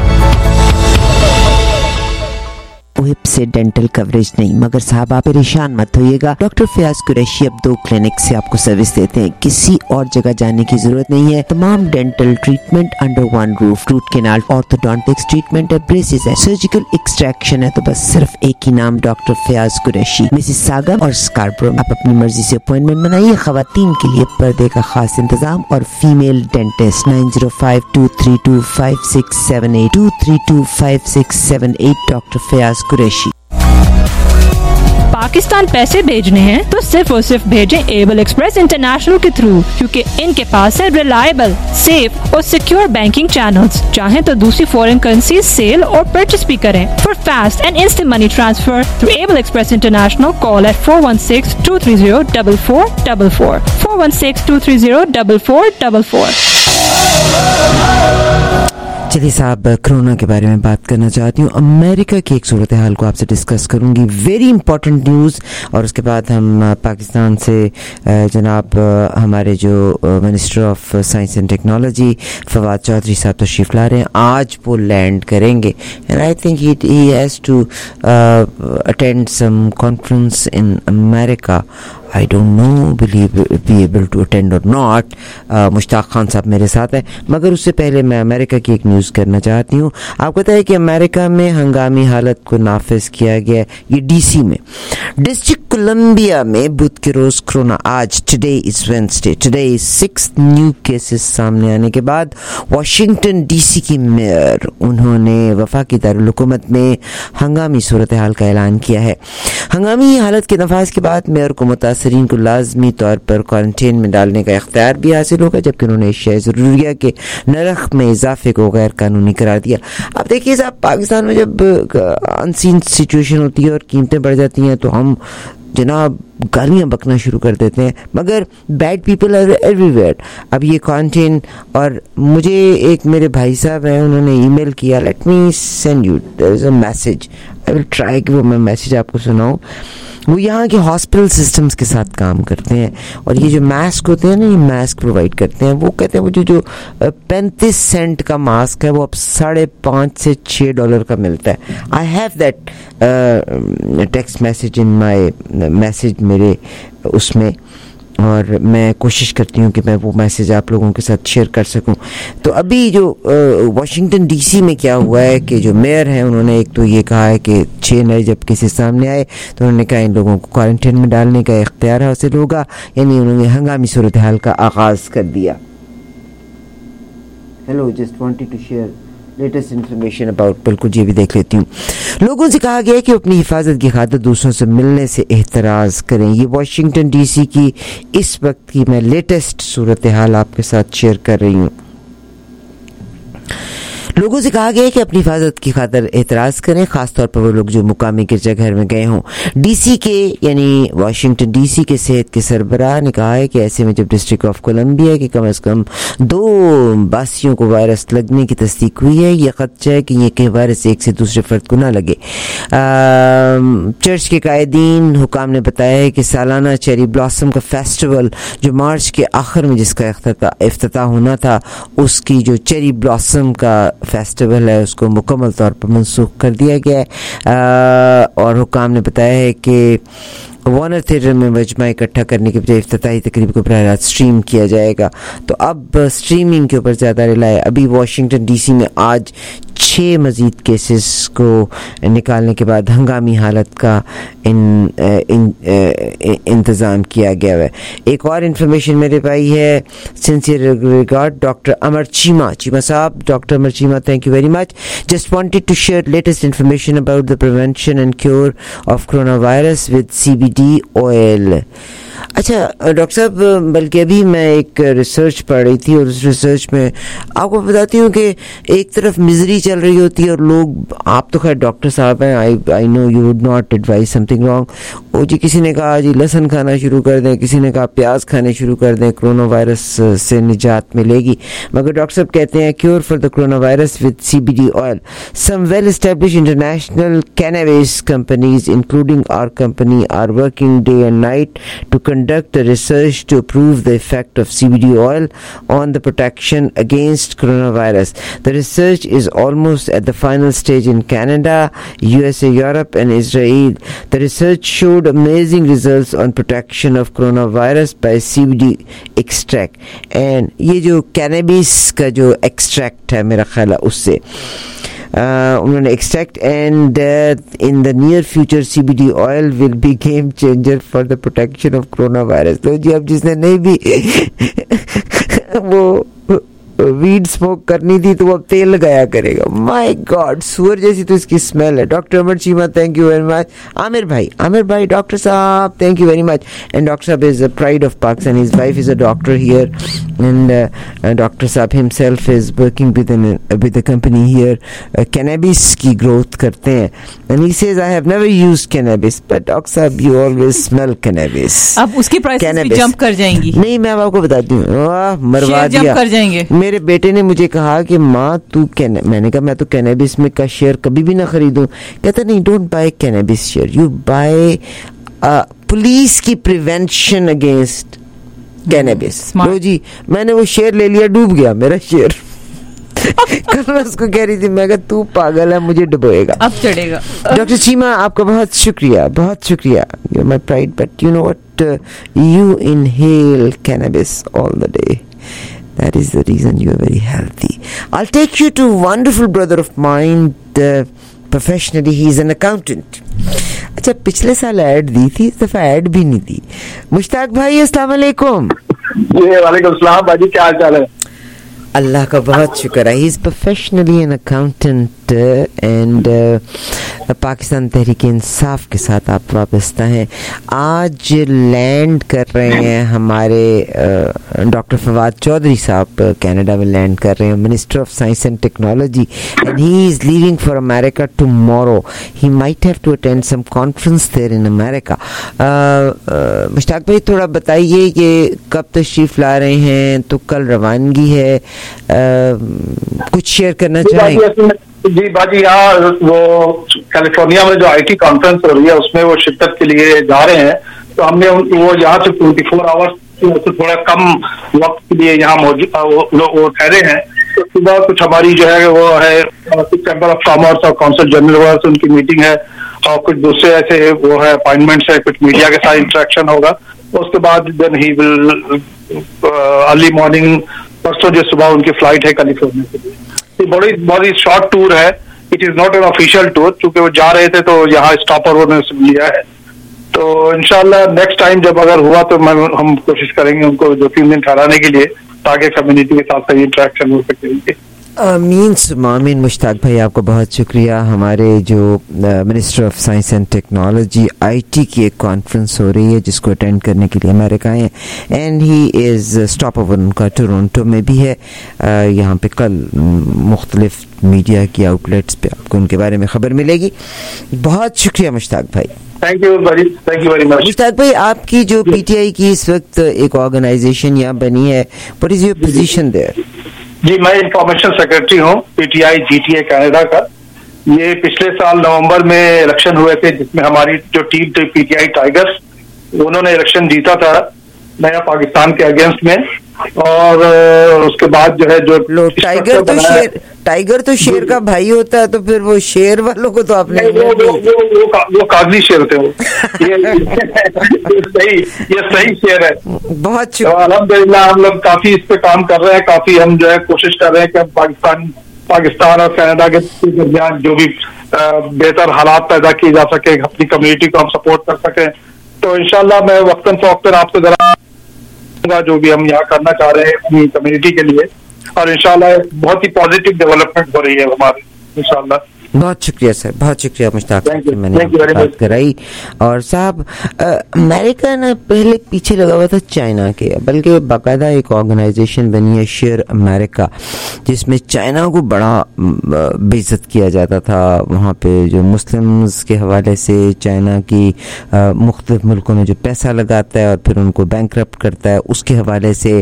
हिप से डेंटल कवरेज नहीं, मगर साहब आप परेशान मत होइएगा। डॉक्टर फयाज कुरैशी अब दो क्लिनिक से आपको सर्विस देते हैं, किसी और जगह जाने की जरूरत नहीं है। तमाम dental treatment under one roof, root canal, orthodontics treatment है, ब्रेसेस है, सर्जिकल एक्सट्रैक्शन है, तो बस सिर्फ एक ही नाम, डॉक्टर फयाज कुरैशी, मिसिसागा और स्कार्बरो। आप अपनी मर्जी से अपॉइंटमेंट बनाइए। खवातीन के लिए पर्दे का खास इंतजाम और female dentist nine zero five two three two five six seven eight two three two five six seven eight. Doctor Fayyaz Qureshi. Pakistan पैसे भेजने हैं तो सिर्फ और सिर्फ भेजें एबल एक्सप्रेस इंटरनेशनल के थ्रू, क्योंकि इनके पास है रिलायबल, सेफ और सिक्योर बैंकिंग चैनल्स। चाहें तो दूसरी फॉरेन करेंसी सेल और परचेस भी करें। For fast and instant money transfer through Able Express international call eight four one six two three zero double four double four four one six two three zero double four double four. चलिए साहब, corona के बारे में बात करना चाहती हूँ। America की एक सूरत हाल को आपसे डिस्कस करूँगी, वेरी इंपॉर्टेंट न्यूज़। और उसके बाद हम पाकिस्तान से जनाब हमारे जो minister of science and technology Fawad Chaudhry साहब तशरीफ ला रहे हैं, आज वो लैंड करेंगे। And I think he has to attend some conference in America. I don't know, believe be able to attend or not. Mushtaq Khan साहब मेरे साथ हैं, मगर उससे पहले मैं अमेरिका की एक न्यूज़ करना चाहती हूँ। आपको पता है कि अमेरिका में हंगामी हालत को नाफिज किया गया। ये डीसी में, डिस्ट्रिक्ट कोलंबिया में बुध के रोज़ कोरोना, आज today is Wednesday, today is six new cases सामने आने के बाद वाशिंगटन डीसी की मेयर, उन्होंने वफाकी दारुल हुकूमत में हंगामी सूरत हाल का ऐलान किया है। हंगामी हालत के नफाज के बाद मेयर को मुतासरीन को लाजमी तौर पर क्वारंटीन में डालने का इख्तियार भी हासिल होगा, जबकि उन्होंने अशिया ज़रूरिया के नरख में इजाफे को गैर कानूनी करार दिया। अब देखिए साहब, पाकिस्तान में जब अनसीन सिचुएशन होती है और कीमतें बढ़ जाती हैं तो हम जनाब गालियाँ बकना शुरू कर देते हैं, मगर बैड पीपल आर एवरीवेयर। अब ये क्वारंटीन, और मुझे एक मेरे भाई साहब हैं, उन्होंने ईमेल किया, let me send you, there is a message, I will try कि वो मैं मैसेज आपको सुनाऊँ। वो यहाँ के हॉस्पिटल सिस्टम्स के साथ काम करते हैं और ये जो मास्क होते हैं ना, ये मास्क प्रोवाइड करते हैं। वो कहते हैं वो जो जो पैंतीस सेंट का मास्क है वो अब साढ़े पाँच से छः डॉलर का मिलता है। I have that text message in my message मेरे उसमें, और मैं कोशिश करती हूँ कि मैं वो मैसेज आप लोगों के साथ शेयर कर सकूँ। तो अभी जो वाशिंगटन डीसी में क्या हुआ है कि जो मेयर हैं उन्होंने एक तो ये कहा है कि छः नए जब केसेस सामने आए तो उन्होंने कहा इन लोगों को क्वारंटीन में डालने का इख्तियार हासिल होगा, यानी उन्होंने हंगामी सूरत हाल का आगाज़ कर दिया। Hello, just wanted to share latest information about, बिल्कुल ये भी देख लेती हूँ। लोगों से कहा गया है कि अपनी हिफाजत की खातिर दूसरों से मिलने से एहतराज़ करें। ये वाशिंगटन डीसी की इस वक्त की मैं लेटेस्ट सूरत हाल आपके साथ शेयर कर रही हूँ। लोगों से कहा गया है कि अपनी हिफाजत की खातिर एतराज़ करें, ख़ासतौर पर वो लोग जो मुकामी गिरजाघर में गए हों। डीसी के यानी वाशिंगटन डीसी के सेहत के सरबराह ने कहा है कि ऐसे में जब डिस्ट्रिक्ट ऑफ कोलंबिया के कम अज़ कम दो बासियों को वायरस लगने की तस्दीक हुई है, यह खदशा है कि ये कि वायरस एक से दूसरे फ़र्द को ना लगे। चर्च के कायदीन हुकाम ने बताया है कि सालाना चेरी ब्लॉसम का फेस्टिवल जो मार्च के आखिर में जिसका इफ्तिताह होना था, उसकी जो चेरी ब्लॉसम का फेस्टिवल है उसको मुकम्मल तौर पर मनसूख कर दिया गया है। और हुकाम ने बताया है कि वार्नर थिएटर में मजमा इकट्ठा करने के बजाय इफ्तिताही तकरीब को बराह रास्त स्ट्रीम किया जाएगा। तो अब स्ट्रीमिंग के ऊपर ज़्यादा रिलाय। अभी वाशिंगटन डीसी में आज छः मज़ीद केसेस को निकालने के बाद हंगामी हालत का इन, इन, इन इंतज़ाम किया गया है। एक और इन्फॉर्मेशन मेरे पाई है, sincere regard doctor Amar Cheema Cheema साहब doctor Amar Cheema, thank you very much. Just wanted to share latest information about the prevention and cure of corona virus with CBD oil. अच्छा डॉक्टर साहब, बल्कि अभी मैं एक रिसर्च पढ़ रही थी और उस रिसर्च में आपको बताती हूँ कि एक तरफ मिजरी चल रही होती है और लोग, आप तो खैर डॉक्टर साहब हैं, I I know you would not advise something wrong. ओ जी, किसी ने कहा जी लहसुन खाना शुरू कर दें, किसी ने कहा प्याज खाने शुरू कर दें, कोरोना वायरस से निजात मिलेगी। मगर डॉक्टर साहब कहते हैं cure for the corona virus with CBD oil. Some well establish international cannabis companies including our company are working day and night to conduct a research to prove the effect of C B D oil on the protection against coronavirus. The research is almost at the final stage in Canada, U S A, Europe and Israel. The research showed amazing results on protection of coronavirus by C B D extract. And ये जो cannabis का जो extract है मेरा ख्याल है उससे Uh, उन्होंने extract and in the near future CBD oil will be game changer for the protection of corona virus. तो जी अब जिसने नहीं भी वो वीड स्मोक करनी थी तो वो अब तेल लगाया करेगा. माय गॉड, सुअर जैसी तो इसकी स्मेल है. Doctor Amar Cheema, thank you very much. Aamir भाई, आमिर भाई, डॉक्टर साहब, thank you very much. And doctor साहब is a pride of Pakistan. His wife is a doctor here and doctor साहब himself is working with with the company here. Cannabis की growth करते हैं. And he says I have never used cannabis, but doctor साहब you always smell cannabis. अब उसकी prices भी jump कर जाएंगी. नहीं, मैं अब आपको बताती हूँ, वाह मरवा दिया. कर जाएंगे. मेरे बेटे ने मुझे कहा कि माँ तू कैन, मैंने कहा मैं तो कैनबिस में का शेयर कभी भी ना खरीदूं. कहता नहीं, don't buy cannabis share, you buy police की प्रिवेंशन अगेंस्ट कैनबिस. लो जी, मैंने वो शेयर ले लिया, डूब गया मेरा शेयर. कल मैं उसको कह रही थी, मैं कहा तू पागल है, मुझे डुबोएगा, अब चढ़ेगा. डॉक्टर चीमा आपका बहुत शुक्रिया, बहुत शुक्रिया. You are my pride, but you know what, you inhale cannabis all the day. That is the reason you are very healthy. I'll take you to a wonderful brother of mine. Uh, professionally, he is an accountant. अच्छा, पिछले साल add the थी, इस दफा add भी नहीं दी. मुश्ताक भाई, अस्सलाम वालेकुम. जी वालेकुम सलाम भाई, क्या हाल चाल है? अल्लाह का बहुत शुक्र है. He is professionally an accountant and Pakistan Tehreek Insaf के साथ आप वाबस्ता हैं. आज लैंड कर रहे हैं हमारे डॉक्टर फवाद चौधरी साहब, कनाडा में लैंड कर रहे हैं, minister of science and technology, and he is leaving for America tomorrow. He might have to attend some conference there in America. Mushtaq भाई, थोड़ा बताइए कि कब तशरीफ ला रहे हैं, तो कल रवानगी है, uh, कुछ शेयर करना चाहेंगे? जी बाजी, यहाँ वो कैलिफोर्निया में जो आईटी कॉन्फ्रेंस हो रही है उसमें वो शिरकत के लिए जा रहे हैं. तो हमने वो यहाँ से ट्वेंटी फोर आवर्स से थोड़ा कम वक्त के लिए यहाँ मौजूद वो, वो ठहरे हैं. तो सुबह कुछ हमारी जो है वो है चैम्बर ऑफ कॉमर्स और काउंसिल जनरल से उनकी मीटिंग है, और कुछ दूसरे ऐसे वो है अपॉइंटमेंट्स है, कुछ मीडिया के साथ इंटरेक्शन होगा. उसके बाद then he will early morning, परसों जो सुबह उनकी फ्लाइट है कैलिफोर्निया के लिए. बड़ी बड़ी शॉर्ट टूर है. It is not an official tour, क्योंकि वो जा रहे थे तो यहाँ स्टॉप और उन्होंने लिया है. तो इंशाल्लाह नेक्स्ट टाइम जब अगर हुआ तो मैं हम कोशिश करेंगे उनको दो तीन दिन ठहराने के लिए, ताकि कम्युनिटी के साथ सही इंटरेक्शन हो सके. आमीन सुमामीन. मुश्ताक भाई, आपका बहुत शुक्रिया. हमारे जो minister of science and technology IT की एक कॉन्फ्रेंस हो रही है जिसको अटेंड करने के लिए अमेरिका आए, and he is stop over उनका टोरंटो में भी है. यहाँ पे कल मुख्तलिफ मीडिया की आउटलेट्स पे आपको उनके बारे में खबर मिलेगी. बहुत शुक्रिया मुश्ताक भाई. Thank you thank you very much. Mushtaq भाई, आपकी जो पीटीआई की इस वक्त एक ऑर्गेनाइजेशन यहाँ बनी है, what is your position there? जी, मैं इंफॉर्मेशन सेक्रेटरी हूँ पीटीआई जीटीए कनाडा का. ये पिछले साल नवंबर में इलेक्शन हुए थे, जिसमें हमारी जो टीम थी पीटीआई टाइगर्स, उन्होंने इलेक्शन जीता था नया पाकिस्तान के अगेंस्ट में. और उसके बाद जो है जो टाइगर तो शेर टाइगर तो शेर का भाई होता है, तो फिर वो शेर वालों को तो आपने वो वो वो वो, का, वो कागजी शेर थे वो. ये, ये सही ये सही शेर है. बहुत तो अल्हम्दुलिल्लाह हम लोग काफी इस पे काम कर रहे हैं. काफी हम जो है कोशिश कर रहे हैं कि पाकिस्तान पाकिस्तान और कनाडा के दरमियान जो भी बेहतर हालात पैदा किए जा सके, अपनी कम्युनिटी को हम सपोर्ट कर सकें. तो इंशाल्लाह मैं वक्तन फवक्तन आपको जरा जो भी हम यहाँ करना चाह रहे हैं अपनी कम्युनिटी के लिए, और इंशाल्लाह बहुत ही पॉजिटिव डेवलपमेंट हो रही है हमारी इंशाल्लाह. बहुत शुक्रिया सर, बहुत शुक्रिया मुश्ताक साहब, मैंने बात कराई. और साहब, अमेरिका ना पहले पीछे लगा हुआ था चाइना के, बल्कि बाकायदा एक ऑर्गेनाइजेशन बनी है शेयर अमेरिका, जिसमें चाइना को बड़ा बेइज्जत किया जाता था. वहाँ पे जो मुस्लिम्स के हवाले से चाइना की मुख्तलिफ मुल्कों में जो पैसा लगाता है और फिर उनको बैंकरप्ट करता है, उसके हवाले से,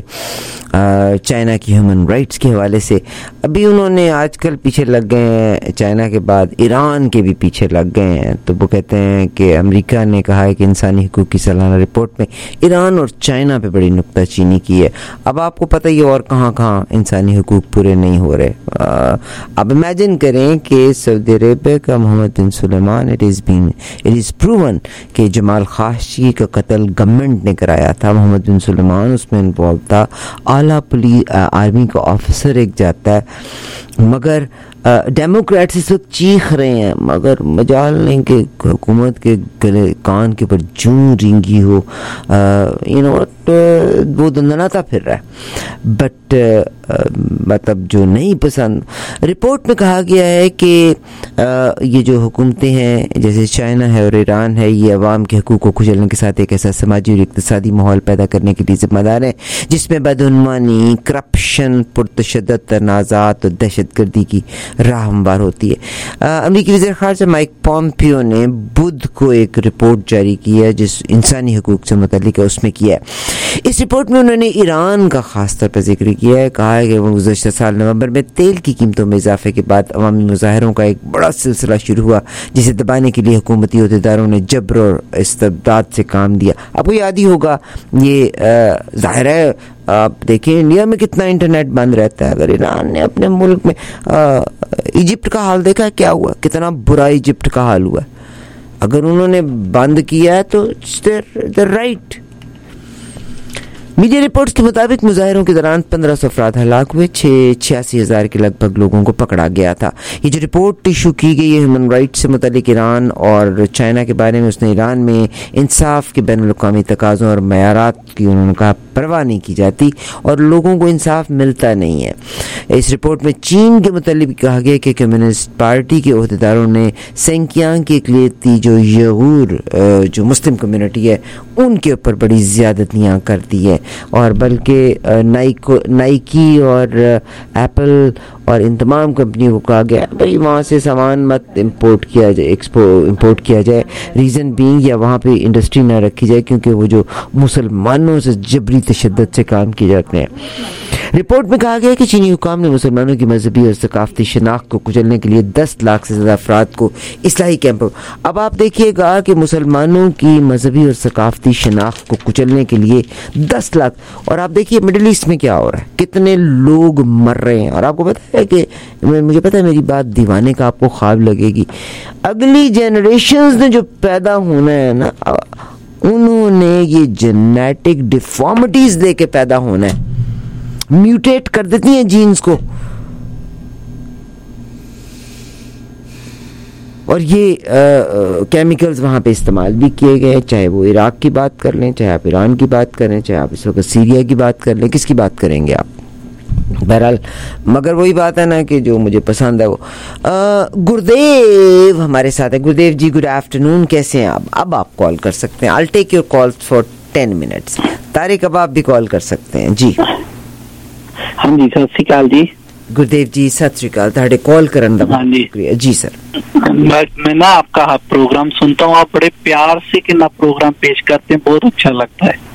चाइना की ह्यूमन राइट्स के हवाले से. अभी उन्होंने आजकल पीछे लग गए हैं, चाइना के बाद ईरान के भी पीछे लग गए हैं. तो वो कहते हैं कि अमेरिका ने कहा है कि इंसानी हकूक़ की सालाना रिपोर्ट में ईरान और चाइना पे बड़ी नुक्ताचीनी की है. अब आपको पता ही है और कहाँ कहाँ इंसानी हकूक़ पूरे नहीं हो रहे. अब इमेजिन करें कि सऊदी अरेबिया का Mohammad bin Sulman, it is been it is proven कि जमाल खाशगी का कत्ल गवर्नमेंट ने कराया था. मोहम्मद बिन सुलेमान उसमें इन्वॉल्व था. आला पुलिस आर्मी का ऑफिसर एक जाता है, मगर डेमोक्रेट्स इस वक्त चीख रहे हैं, मगर मजाल नहीं कि हुकूमत के गले कान के ऊपर जूं रिंगी हो, यू नो वो दंदनाता फिर रहा है। बट मतलब जो नहीं पसंद, रिपोर्ट में कहा गया है कि ये जो हुकूमतें हैं जैसे चाइना है और ईरान है, ये अवाम के हकूक़ को कुचलने के साथ एक ऐसा समाजी और इक़्तिसादी माहौल पैदा करने के लिए ज़िम्मेदार है जिसमें बदउनवानी, करप्शन, पुरतशद्दुद तनाज़ात और दहशतगर्दी की राह हमवार होती है। अमरीकी वज़ीर ख़ारजा माइक पॉम्पियो ने बुध को एक रिपोर्ट जारी की है जिस इंसानी हकूक़ से मुतल्लिक़ है, उसमें किया है। इस रिपोर्ट में उन्होंने ईरान का ख़ास तौर पर जिक्र किया है। कहा है कि गुज़श्ता साल नवंबर में तेल की कीमतों में इजाफे के बाद अवामी मुजाहरों का एक बड़ा सिलसिला शुरू हुआ जिसे दबाने के लिए हुकूमती अहदेदारों ने जबर और इस्तिबदाद से काम दिया। आपको याद ही होगा, ये ज़ाहिर है आप देखिए इंडिया में कितना इंटरनेट बंद रहता है। अगर ईरान ने अपने मुल्क में, इजिप्ट का हाल देखा क्या हुआ, कितना बुरा इजिप्ट का हाल हुआ। अगर उन्होंने बंद किया है तो द राइट। मीडिया रिपोर्ट्स के मुताबिक मुजाहिरों के दौरान पंद्रह सौ अफराद हलाक हुए, छः छियासी हज़ार के लगभग लोगों को पकड़ा गया था। ये जो रिपोर्ट इशू की गई है ह्यूमन राइट्स से मुतालिक ईरान और चाइना के बारे में, उसने ईरान में इंसाफ के बैनुल अक़वामी तकाज़ों और मयारात की उन्होंने कहा परवाह नहीं की जाती और लोगों को इंसाफ मिलता नहीं है। इस रिपोर्ट में चीन के मुतालिक कहा गया कि कम्युनिस्ट पार्टी के अहदेदारों ने सेंकियांग की इकलियती जो यगूर जो मुस्लिम कम्युनिटी है उनके ऊपर बड़ी ज़्यादतियाँ कर दी है, और बल्कि नाइको नाइकी और एप्पल और इन तमाम कंपनी को कहा गया भाई वहाँ से सामान मत इंपोर्ट किया जाए, एक्सपो इंपोर्ट किया जाए। रीज़न बीइंग या वहाँ पे इंडस्ट्री ना रखी जाए क्योंकि वो जो मुसलमानों से जबरी तशद्दुद से काम किए जाते हैं। रिपोर्ट में कहा गया कि चीनी हुकाम ने मुसलमानों की मजहबी और सकाफती शनाख्त को कुचलने के लिए दस लाख से ज़्यादा अफराद को इस्लाही कैंपों। अब आप देखिएगा कि मुसलमानों की मजहबी और सकाफती शनाख्त को कुचलने के लिए दस लाख, और आप देखिए मिडिल ईस्ट में क्या हो रहा है, कितने लोग मर रहे हैं। और आपको पता है कि मुझे पता है मेरी बात दीवाने का आपको ख्वाब लगेगी, अगली जनरेशन्स ने जो पैदा होना है ना, उन्होंने ये जेनेटिक डिफॉर्मिटीज लेके पैदा होना है, म्यूटेट कर देती हैं जीन्स को, और ये केमिकल्स वहाँ पे इस्तेमाल भी किए गए, चाहे वो इराक की बात कर लें, चाहे आप ईरान की बात करें, चाहे आप इस वक्त सीरिया की बात कर लें, किसकी बात करेंगे आप? बहरहाल मगर वही बात है ना कि जो मुझे पसंद है वो। आ, गुरुदेव हमारे साथ है। गुरुदेव जी गुड आफ्टरनून, कैसे हैं आप? अब आप कॉल कर सकते हैं, I will take your call for ten minutes. Tariq अब आप भी कॉल कर सकते हैं जी। हाँ जी, सत श्री अकाल जी। गुरुदेव जी सत श्री अकाल, ताड़े कॉल करन दा हाँ जी शुक्रिया जी सर। मैं, मैं ना आपका प्रोग्राम सुनता हूँ, आप बड़े प्यार से कि ना प्रोग्राम पेश करते हैं, बहुत अच्छा लगता है।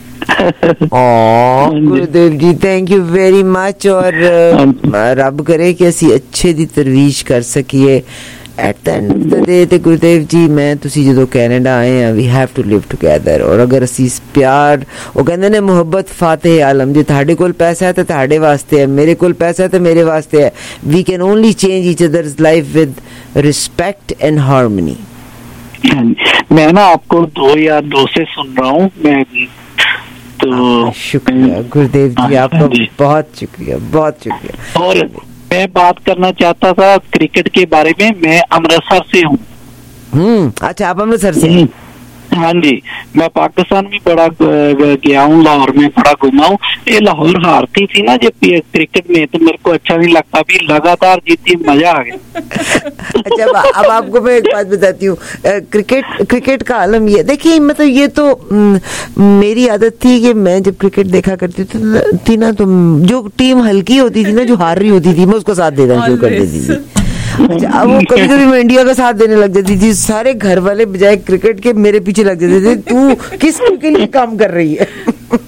Gurudev ji thank you very much, और रब करे कि असी अच्छे दी तरवीज कर सकीए। At the end of the day ते गुरुदेव जी मैं तुसी जदों कैनेडा आए हैं, we have to live together, और अगर असी प्यार वो कहंदे ने मुहब्बत फातेह आलम, जे ਤੁਹਾਡੇ ਕੋਲ ਪੈਸਾ ਹੈ ਤੇ ਤੁਹਾਡੇ ਵਾਸਤੇ ਹੈ, ਮੇਰੇ ਕੋਲ ਪੈਸਾ ਹੈ ਤੇ ਮੇਰੇ ਵਾਸਤੇ ਹੈ। We can only change each others life with respect and harmony. मैं ना आपको दो हजार दो से सुन रहा हूँ मैं, तो शुक्रिया गुरुदेव जी, आपका बहुत शुक्रिया, बहुत शुक्रिया। और मैं बात करना चाहता था क्रिकेट के बारे में। मैं अमृतसर से हूँ। हम्म, अच्छा आप अमृतसर से? हाँ जी, मैं पाकिस्तान भी बड़ा गया हूँ, लाहौर में बड़ा घुमा हूँ। ये लाहौर हारती थी ना जब क्रिकेट में, तो मेरे को अच्छा नहीं लगता, अभी लगातार जीती, मजा आ गया। अच्छा अब आपको मैं एक बात बताती हूँ, क्रिकेट क्रिकेट का आलम ये देखिए, मतलब ये तो म, मेरी आदत थी कि मैं जब क्रिकेट देखा करती थी ना, तो जो टीम हल्की होती थी ना, जो हार रही होती थी, मैं उसको साथ देना शुरू कर देती थी। अच्छा अब वो कभी कभी मैं इंडिया का साथ देने लग जाती थी, सारे घर वाले बजाय क्रिकेट के मेरे पीछे लग जाते थे, तू किस के लिए काम कर रही है।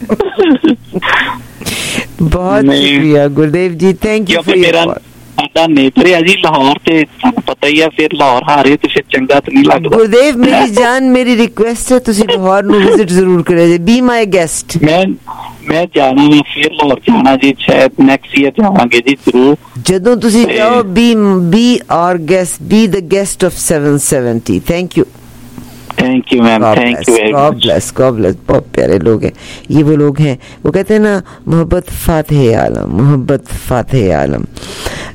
बहुत शुक्रिया Gurudev ji, thank you for your ਸਾਡਾ ਨੇਤਰ ਹੈ ਜੀ ਲਾਹੌਰ, ਤੇ ਤੁਹਾਨੂੰ ਪਤਾ ਹੀ ਆ ਫਿਰ ਲਾਹੌਰ ਹਾਰੇ ਤੇ ਫਿਰ ਚੰਗਾ ਤਾਂ ਨਹੀਂ ਲੱਗਦਾ। ਗੁਰਦੇਵ ਮੇਰੀ ਜਾਨ, ਮੇਰੀ ਰਿਕੁਐਸਟ ਹੈ ਤੁਸੀਂ ਲਾਹੌਰ ਨੂੰ ਵਿਜ਼ਿਟ ਜ਼ਰੂਰ ਕਰਿਓ ਜੀ, ਬੀ ਮਾਈ ਗੈਸਟ। ਮੈਂ ਮੈਂ ਜਾਣਾ ਵਾ, ਫਿਰ ਲਾਹੌਰ ਜਾਣਾ ਜੀ, ਸ਼ਾਇਦ ਨੈਕਸਟ ਈਅਰ ਜਾਵਾਂਗੇ ਜੀ ਜ਼ਰੂਰ। ਜਦੋਂ ਤੁਸੀਂ ਜਾਓ be be our guest, be the guest of seven seventy. Thank you thank you ma'am, thank you very much. God bless, God bless. बहुत प्यारे लोग हैं ये, वो लोग हैं वो कहते हैं ना मोहब्बत फातेह आलम, मोहब्बत फातेह आलम।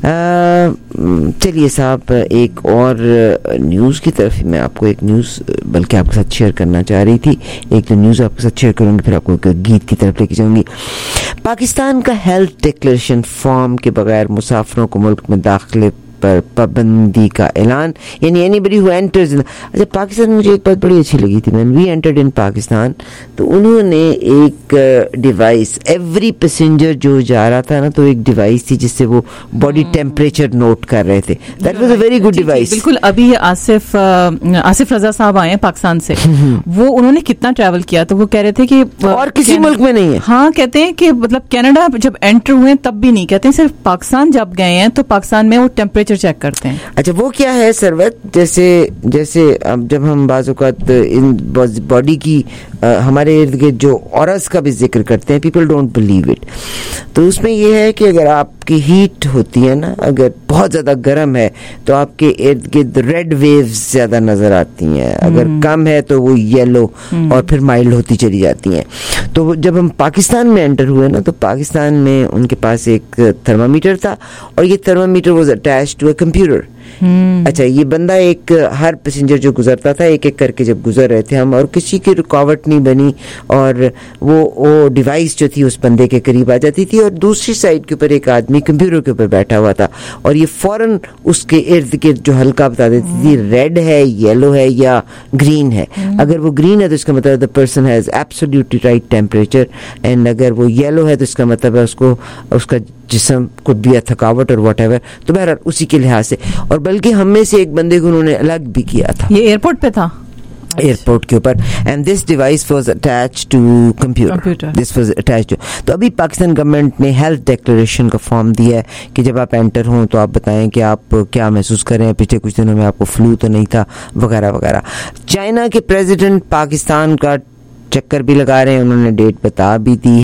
چلیے صاحب ایک اور نیوز کی طرف ہی میں آپ کو ایک نیوز بلکہ آپ کے ساتھ شیئر کرنا چاہ رہی تھی. ایک تو نیوز آپ کے ساتھ شیئر کروں گی, پھر آپ کو ایک گیت کی طرف لے کے جاؤں گی. پاکستان کا ہیلتھ ڈکلیریشن فارم کے بغیر مسافروں کو ملک میں داخلے پر پابندی کا اعلان, یعنی اینی بڈی ہو انٹرز. اچھا پاکستان میں مجھے ایک بات بڑی اچھی لگی تھی, when we entered in Pakistan تو انہوں نے ایک ڈیوائس, ایوری پیسنجر جو جا رہا تھا نا تو ایک ڈیوائس تھی جس سے وہ باڈی ٹیمپریچر نوٹ کر رہے تھے. That was a very good device. بالکل. ابھی آصف آصف رضا صاحب آئے ہیں پاکستان سے, وہ انہوں نے کتنا ٹریول کیا تو وہ کہہ رہے تھے کہ اور کسی ملک میں نہیں ہے. ہاں کہتے ہیں کہ مطلب کینیڈا جب انٹر ہوئے تب بھی نہیں, کہتے ہیں صرف پاکستان جب گئے ہیں تو پاکستان میں وہ ٹیمپریچر چیک کرتے ہیں. اچھا وہ کیا ہے سروت, جیسے جیسے اب جب ہم بعض اوقات ان باڈی کی ہمارے ارد گرد جو اورز کا بھی ذکر کرتے ہیں, پیپل ڈونٹ بلیو اٹ, تو اس میں یہ ہے کہ اگر آپ کی ہیٹ ہوتی ہے نا, اگر بہت زیادہ گرم ہے تو آپ کے ارد گرد ریڈ ویوز زیادہ نظر آتی ہیں, اگر کم ہے تو وہ یلو اور پھر مائلڈ ہوتی چلی جاتی ہیں. تو جب ہم پاکستان میں انٹر ہوئے نا تو پاکستان میں ان کے پاس ایک تھرمامیٹر تھا, اور یہ thermometer was attached to a computer. اچھا یہ بندہ ایک ہر پیسنجر جو گزرتا تھا ایک ایک کر کے جب گزر رہے تھے ہم, اور کسی کی رکاوٹ نہیں بنی, اور وہ وہ ڈیوائس جو تھی اس بندے کے قریب آ جاتی تھی, اور دوسری سائڈ کے اوپر ایک آدمی کمپیوٹر کے اوپر بیٹھا ہوا تھا, اور یہ فوراً اس کے ارد گرد جو ہلکا بتا دیتی تھی ریڈ ہے, یلو ہے یا گرین ہے. اگر وہ گرین ہے تو اس کا مطلب the person has absolutely right temperature, and اگر وہ یلو ہے تو اس کا مطلب ہے اس کو اس کا جسم کو بھی تھکاوٹ اور واٹ ایور. تو بہرحال اسی کے لحاظ سے, اور بلکہ ہم میں سے ایک بندے کو انہوں نے الگ بھی کیا تھا. یہ ایئرپورٹ پہ تھا, ایئرپورٹ کے اوپر, and this device was attach to computer. This was attach to. تو ابھی پاکستان گورنمنٹ نے ہیلتھ ڈکلیریشن کا فارم دیا ہے کہ جب آپ انٹر ہوں تو آپ بتائیں کہ آپ کیا محسوس کر رہے ہیں, پچھلے کچھ دنوں میں آپ کو فلو تو نہیں تھا وغیرہ وغیرہ. چائنا کے پریزیڈنٹ پاکستان کا چکر بھی لگا رہے ہیں, انہوں نے ڈیٹ بتا بھی دی